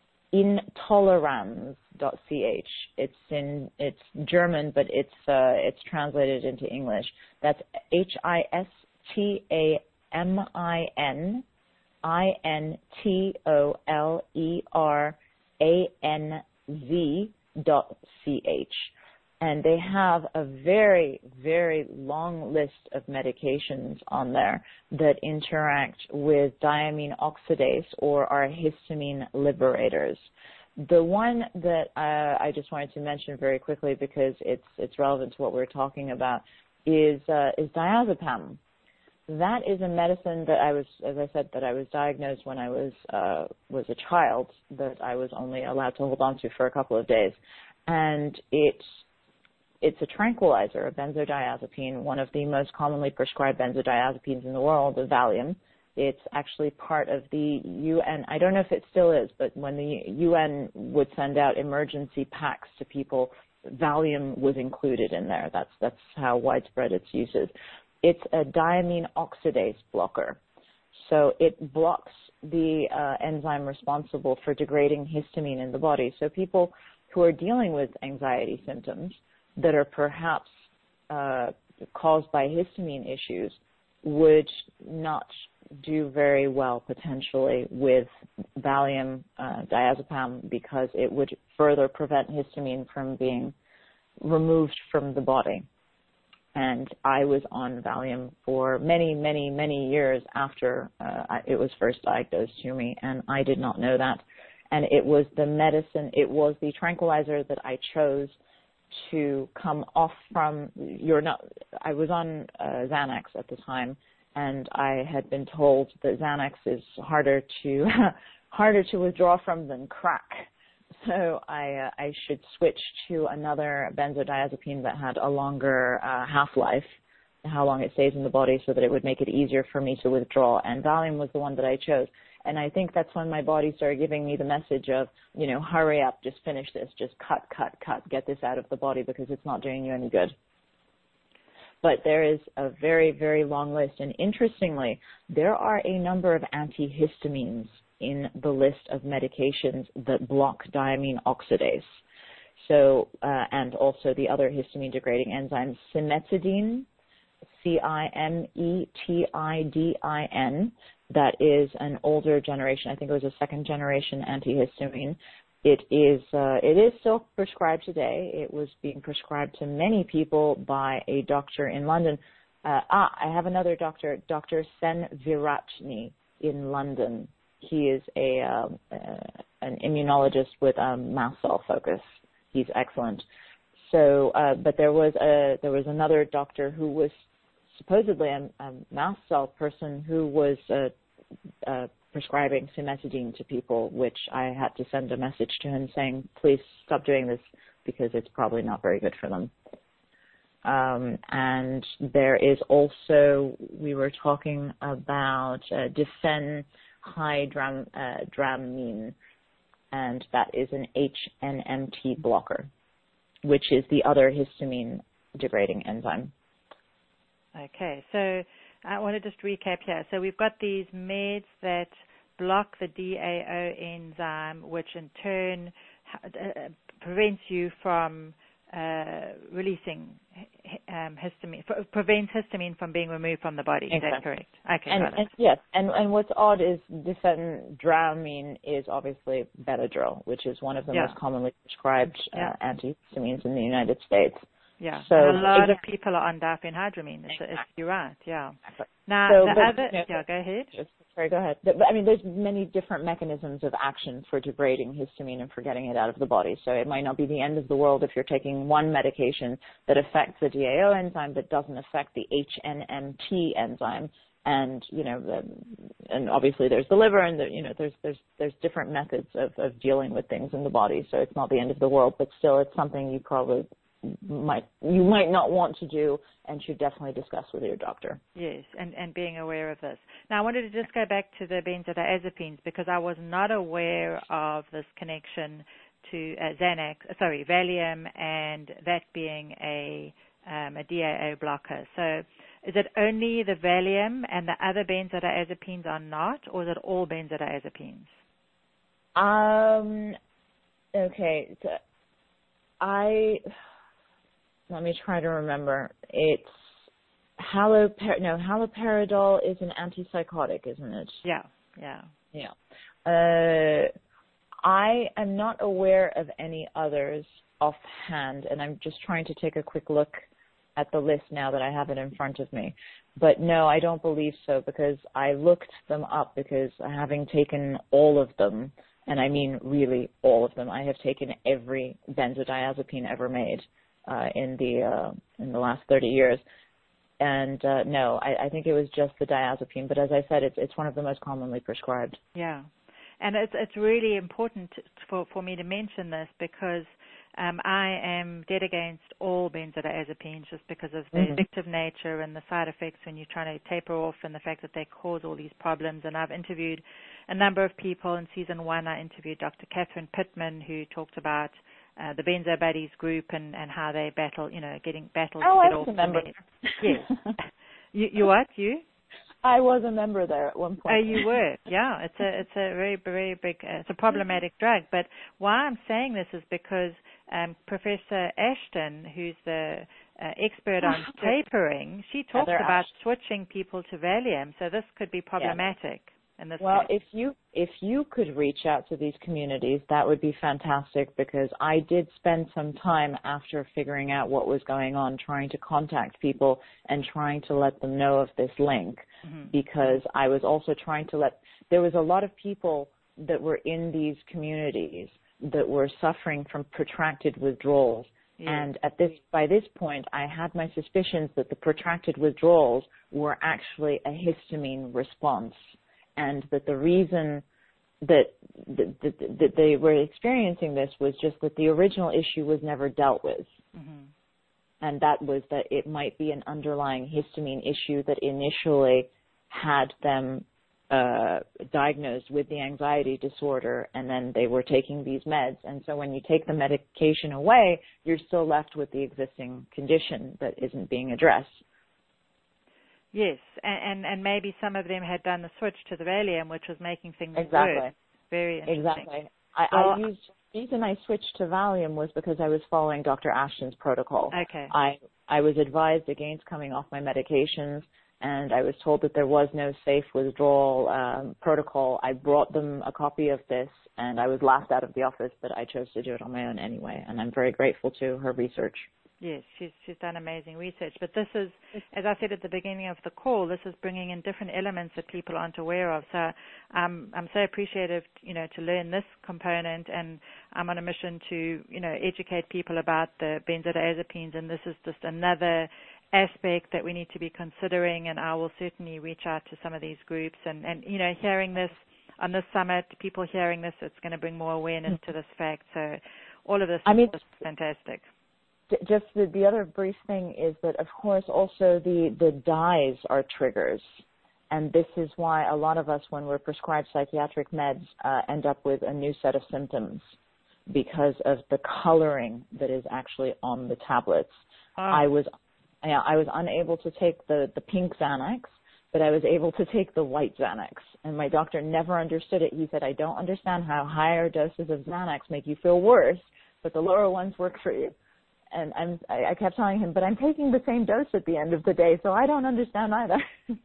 intolerance dot c h. It's in it's German, but it's uh, it's translated into English. That's H I S T A M I N I N T O L E R A N Z dot C H. And they have a very, very long list of medications on there that interact with diamine oxidase or are histamine liberators. The one that uh, I just wanted to mention very quickly because it's it's relevant to what we're talking about is uh, is diazepam. That is a medicine that I was, as I said, that I was diagnosed when I was uh, was a child, that I was only allowed to hold on to for a couple of days, and it's It's a tranquilizer, a benzodiazepine, one of the most commonly prescribed benzodiazepines in the world, the Valium. It's actually part of the U N. I don't know if it still is, but when the U N would send out emergency packs to people, Valium was included in there. That's that's how widespread its use is. It's a diamine oxidase blocker. So it blocks the uh, enzyme responsible for degrading histamine in the body. So people who are dealing with anxiety symptoms that are perhaps uh, caused by histamine issues would not do very well potentially with Valium, uh, diazepam, because it would further prevent histamine from being removed from the body. And I was on Valium for many, many, many years after uh, it was first diagnosed to me, and I did not know that. And it was the medicine, it was the tranquilizer that I chose to come off from. You're not. I was on uh, Xanax at the time, and I had been told that Xanax is harder to harder to withdraw from than crack. So I uh, I should switch to another benzodiazepine that had a longer uh, half-life, how long it stays in the body, so that it would make it easier for me to withdraw. And Valium was the one that I chose. And I think that's when my body started giving me the message of, you know, hurry up, just finish this, just cut, cut, cut, get this out of the body because it's not doing you any good. But there is a very, very long list. And interestingly, there are a number of antihistamines in the list of medications that block diamine oxidase. So, uh, and also the other histamine-degrading enzyme, cimetidine, C I M E T I D I N. That is an older generation. I think it was a second generation antihistamine. It is uh, it is still prescribed today. It was being prescribed to many people by a doctor in London. Uh, ah, I have another doctor, Doctor Sen Viratni in London. He is a um, uh, an immunologist with a mast cell focus. He's excellent. So, uh, but there was a there was another doctor who was supposedly a, a mast cell person who was uh, uh, prescribing cimetidine to people, which I had to send a message to him saying, please stop doing this because it's probably not very good for them. Um, and there is also, we were talking about uh, diphenhydramine, and that is an H N M T blocker, which is the other histamine degrading enzyme. Okay, so I want to just recap here. So we've got these meds that block the D A O enzyme, which in turn uh, prevents you from uh, releasing um, histamine, prevents histamine from being removed from the body. Exactly. Is that correct? Okay, and, got it. And, yes, and, and what's odd is diphenhydramine is obviously Benadryl, which is one of the yeah. most commonly prescribed yeah. uh, antihistamines in the United States. Yeah, so and a lot again, of people are on diphenhydramine. It's, it's, you're right, yeah. Exactly. Now, so, the but, other, you know, yeah, go ahead. Sorry, go ahead. But, I mean, there's many different mechanisms of action for degrading histamine and for getting it out of the body. So it might not be the end of the world if you're taking one medication that affects the D A O enzyme but doesn't affect the H N M T enzyme. And, you know, the, and obviously there's the liver and, the, you know, there's, there's, there's different methods of, of dealing with things in the body. So it's not the end of the world, but still it's something you probably might you might not want to do and should definitely discuss with your doctor. Yes, and, and being aware of this. Now, I wanted to just go back to the benzodiazepines because I was not aware of this connection to uh, Xanax, sorry, Valium, and that being a, um, a D A O blocker. So is it only the Valium and the other benzodiazepines are not, or is it all benzodiazepines? Um, okay, so I... Let me try to remember. It's halopar no haloperidol is an antipsychotic, isn't it? Yeah, yeah, yeah. Uh, I am not aware of any others offhand, and I'm just trying to take a quick look at the list now that I have it in front of me. But no, I don't believe so because I looked them up because having taken all of them, and I mean really all of them, I have taken every benzodiazepine ever made. Uh, in the uh, in the last thirty years, and uh, no, I, I think it was just the diazepine. But as I said, it's it's one of the most commonly prescribed. Yeah, and it's it's really important for for me to mention this because um, I am dead against all benzodiazepines just because of the mm-hmm. addictive nature and the side effects when you're trying to taper off, and the fact that they cause all these problems. And I've interviewed a number of people. In season one, I interviewed Doctor Catherine Pittman, who talked about Uh, the Benzo Buddies group and, and how they battle, you know, getting battled oh, to get I off was a member. Yes. you, you what? You? I was a member there at one point. Oh, you were? Yeah. It's a it's a very very big uh, it's a problematic drug. But why I'm saying this is because um, Professor Ashton, who's the uh, expert on tapering, she talks Heather about Ashton. switching people to Valium. So this could be problematic. Yeah. In this well, case. if you if you could reach out to these communities, that would be fantastic because I did spend some time after figuring out what was going on trying to contact people and trying to let them know of this link mm-hmm. because I was also trying to let – there was a lot of people that were in these communities that were suffering from protracted withdrawals. Yeah. And at this, by this point, I had my suspicions that the protracted withdrawals were actually a histamine response. And that the reason that, that, that, that they were experiencing this was just that the original issue was never dealt with. Mm-hmm. And that was that it might be an underlying histamine issue that initially had them uh, diagnosed with the anxiety disorder, and then they were taking these meds. And so when you take the medication away, you're still left with the existing condition that isn't being addressed. Yes, and, and and maybe some of them had done the switch to the Valium, which was making things exactly. worse. Very interesting. Exactly. I, well, I used the reason I switched to Valium was because I was following Doctor Ashton's protocol. Okay. I I was advised against coming off my medications, and I was told that there was no safe withdrawal um, protocol. I brought them a copy of this, and I was laughed out of the office, but I chose to do it on my own anyway, and I'm very grateful to her research. Yes, she's she's done amazing research. But this is, as I said at the beginning of the call, this is bringing in different elements that people aren't aware of. So um, I'm so appreciative, you know, to learn this component, and I'm on a mission to, you know, educate people about the benzodiazepines, and this is just another aspect that we need to be considering, and I will certainly reach out to some of these groups. And, and you know, hearing this on this summit, people hearing this, it's going to bring more awareness to this fact. So all of this I mean, is fantastic. Just the, the other brief thing is that, of course, also the, the dyes are triggers. And this is why a lot of us, when we're prescribed psychiatric meds, uh, end up with a new set of symptoms because of the coloring that is actually on the tablets. Oh. I was yeah, I was unable to take the, the pink Xanax but I was able to take the white Xanax. And my doctor never understood it. He said, I don't understand how higher doses of Xanax make you feel worse, but the lower ones work for you. And I'm, I kept telling him, but I'm taking the same dose at the end of the day, so I don't understand either.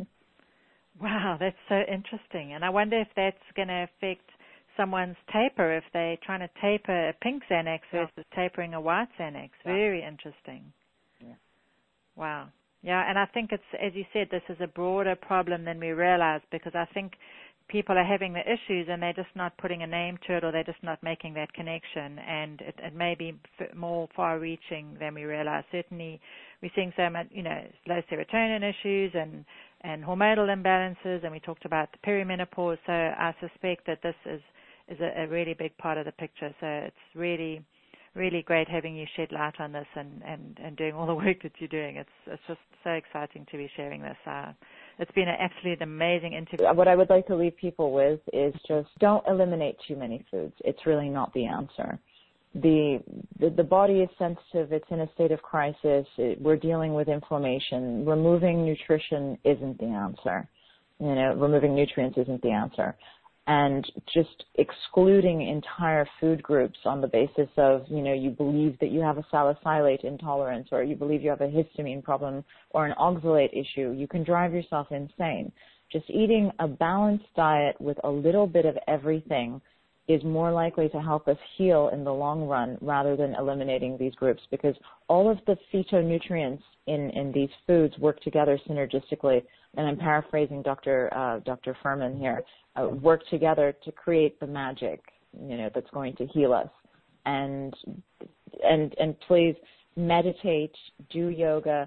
Wow, that's so interesting. And I wonder if that's going to affect someone's taper, if they're trying to taper a pink Xanax versus yeah. tapering a white Xanax. Yeah. Very interesting. Yeah. Wow. Yeah, and I think it's, as you said, this is a broader problem than we realize, because I think people are having the issues and they're just not putting a name to it, or they're just not making that connection, and it, it may be f- more far-reaching than we realize. Certainly, we're seeing so much, you know, low serotonin issues and, and hormonal imbalances, and we talked about the perimenopause, so I suspect that this is, is a, a really big part of the picture. So it's really, really great having you shed light on this and, and, and doing all the work that you're doing. It's, it's just so exciting to be sharing this. Uh, It's been an absolutely amazing interview. What I would like to leave people with is just don't eliminate too many foods. It's really not the answer. The the, the body is sensitive. It's in a state of crisis. It, we're dealing with inflammation. Removing nutrition isn't the answer. You know, removing nutrients isn't the answer. And just excluding entire food groups on the basis of, you know, you believe that you have a salicylate intolerance, or you believe you have a histamine problem or an oxalate issue, you can drive yourself insane. Just eating a balanced diet with a little bit of everything is more likely to help us heal in the long run rather than eliminating these groups, because all of the phytonutrients in, in these foods work together synergistically. And I'm paraphrasing Doctor Uh, Doctor Fuhrman here, uh, work together to create the magic, you know, that's going to heal us. And and and please meditate, do yoga.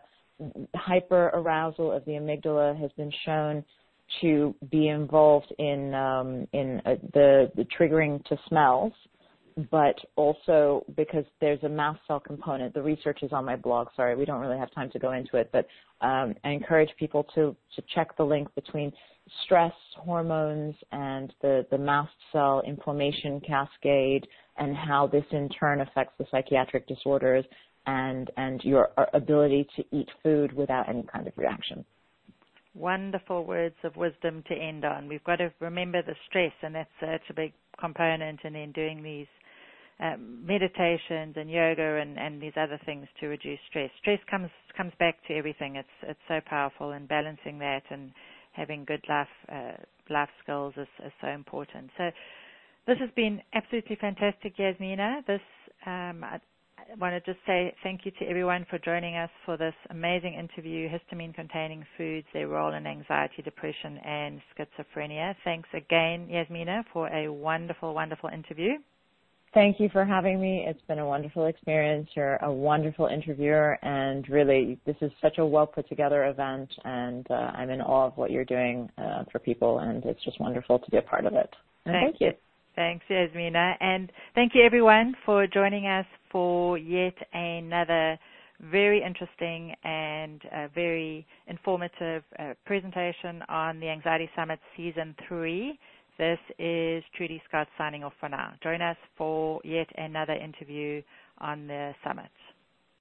Hyperarousal of the amygdala has been shown to be involved in um, in uh, the, the triggering to smells, but also because there's a mast cell component. The research is on my blog. Sorry, we don't really have time to go into it, but um, I encourage people to, to check the link between stress hormones and the, the mast cell inflammation cascade, and how this in turn affects the psychiatric disorders and, and your ability to eat food without any kind of reaction. Wonderful words of wisdom to end on. We've got to remember the stress, and that's such a big component, and then doing these um, meditations and yoga and, and these other things to reduce stress. Stress comes comes back to everything. It's it's so powerful, and balancing that and having good life uh, life skills is, is so important. So this has been absolutely fantastic, Yasmina. This um, I, I want to just say thank you to everyone for joining us for this amazing interview, histamine-containing foods, their role in anxiety, depression, and schizophrenia. Thanks again, Yasmina, for a wonderful, wonderful interview. Thank you for having me. It's been a wonderful experience. You're a wonderful interviewer, and really, this is such a well-put-together event, and uh, I'm in awe of what you're doing uh, for people, and it's just wonderful to be a part of it. And thank, thank you. Thanks, Yasmina. And thank you, everyone, for joining us for yet another very interesting and uh, very informative uh, presentation on the Anxiety Summit Season three. This is Trudy Scott signing off for now. Join us for yet another interview on the summit.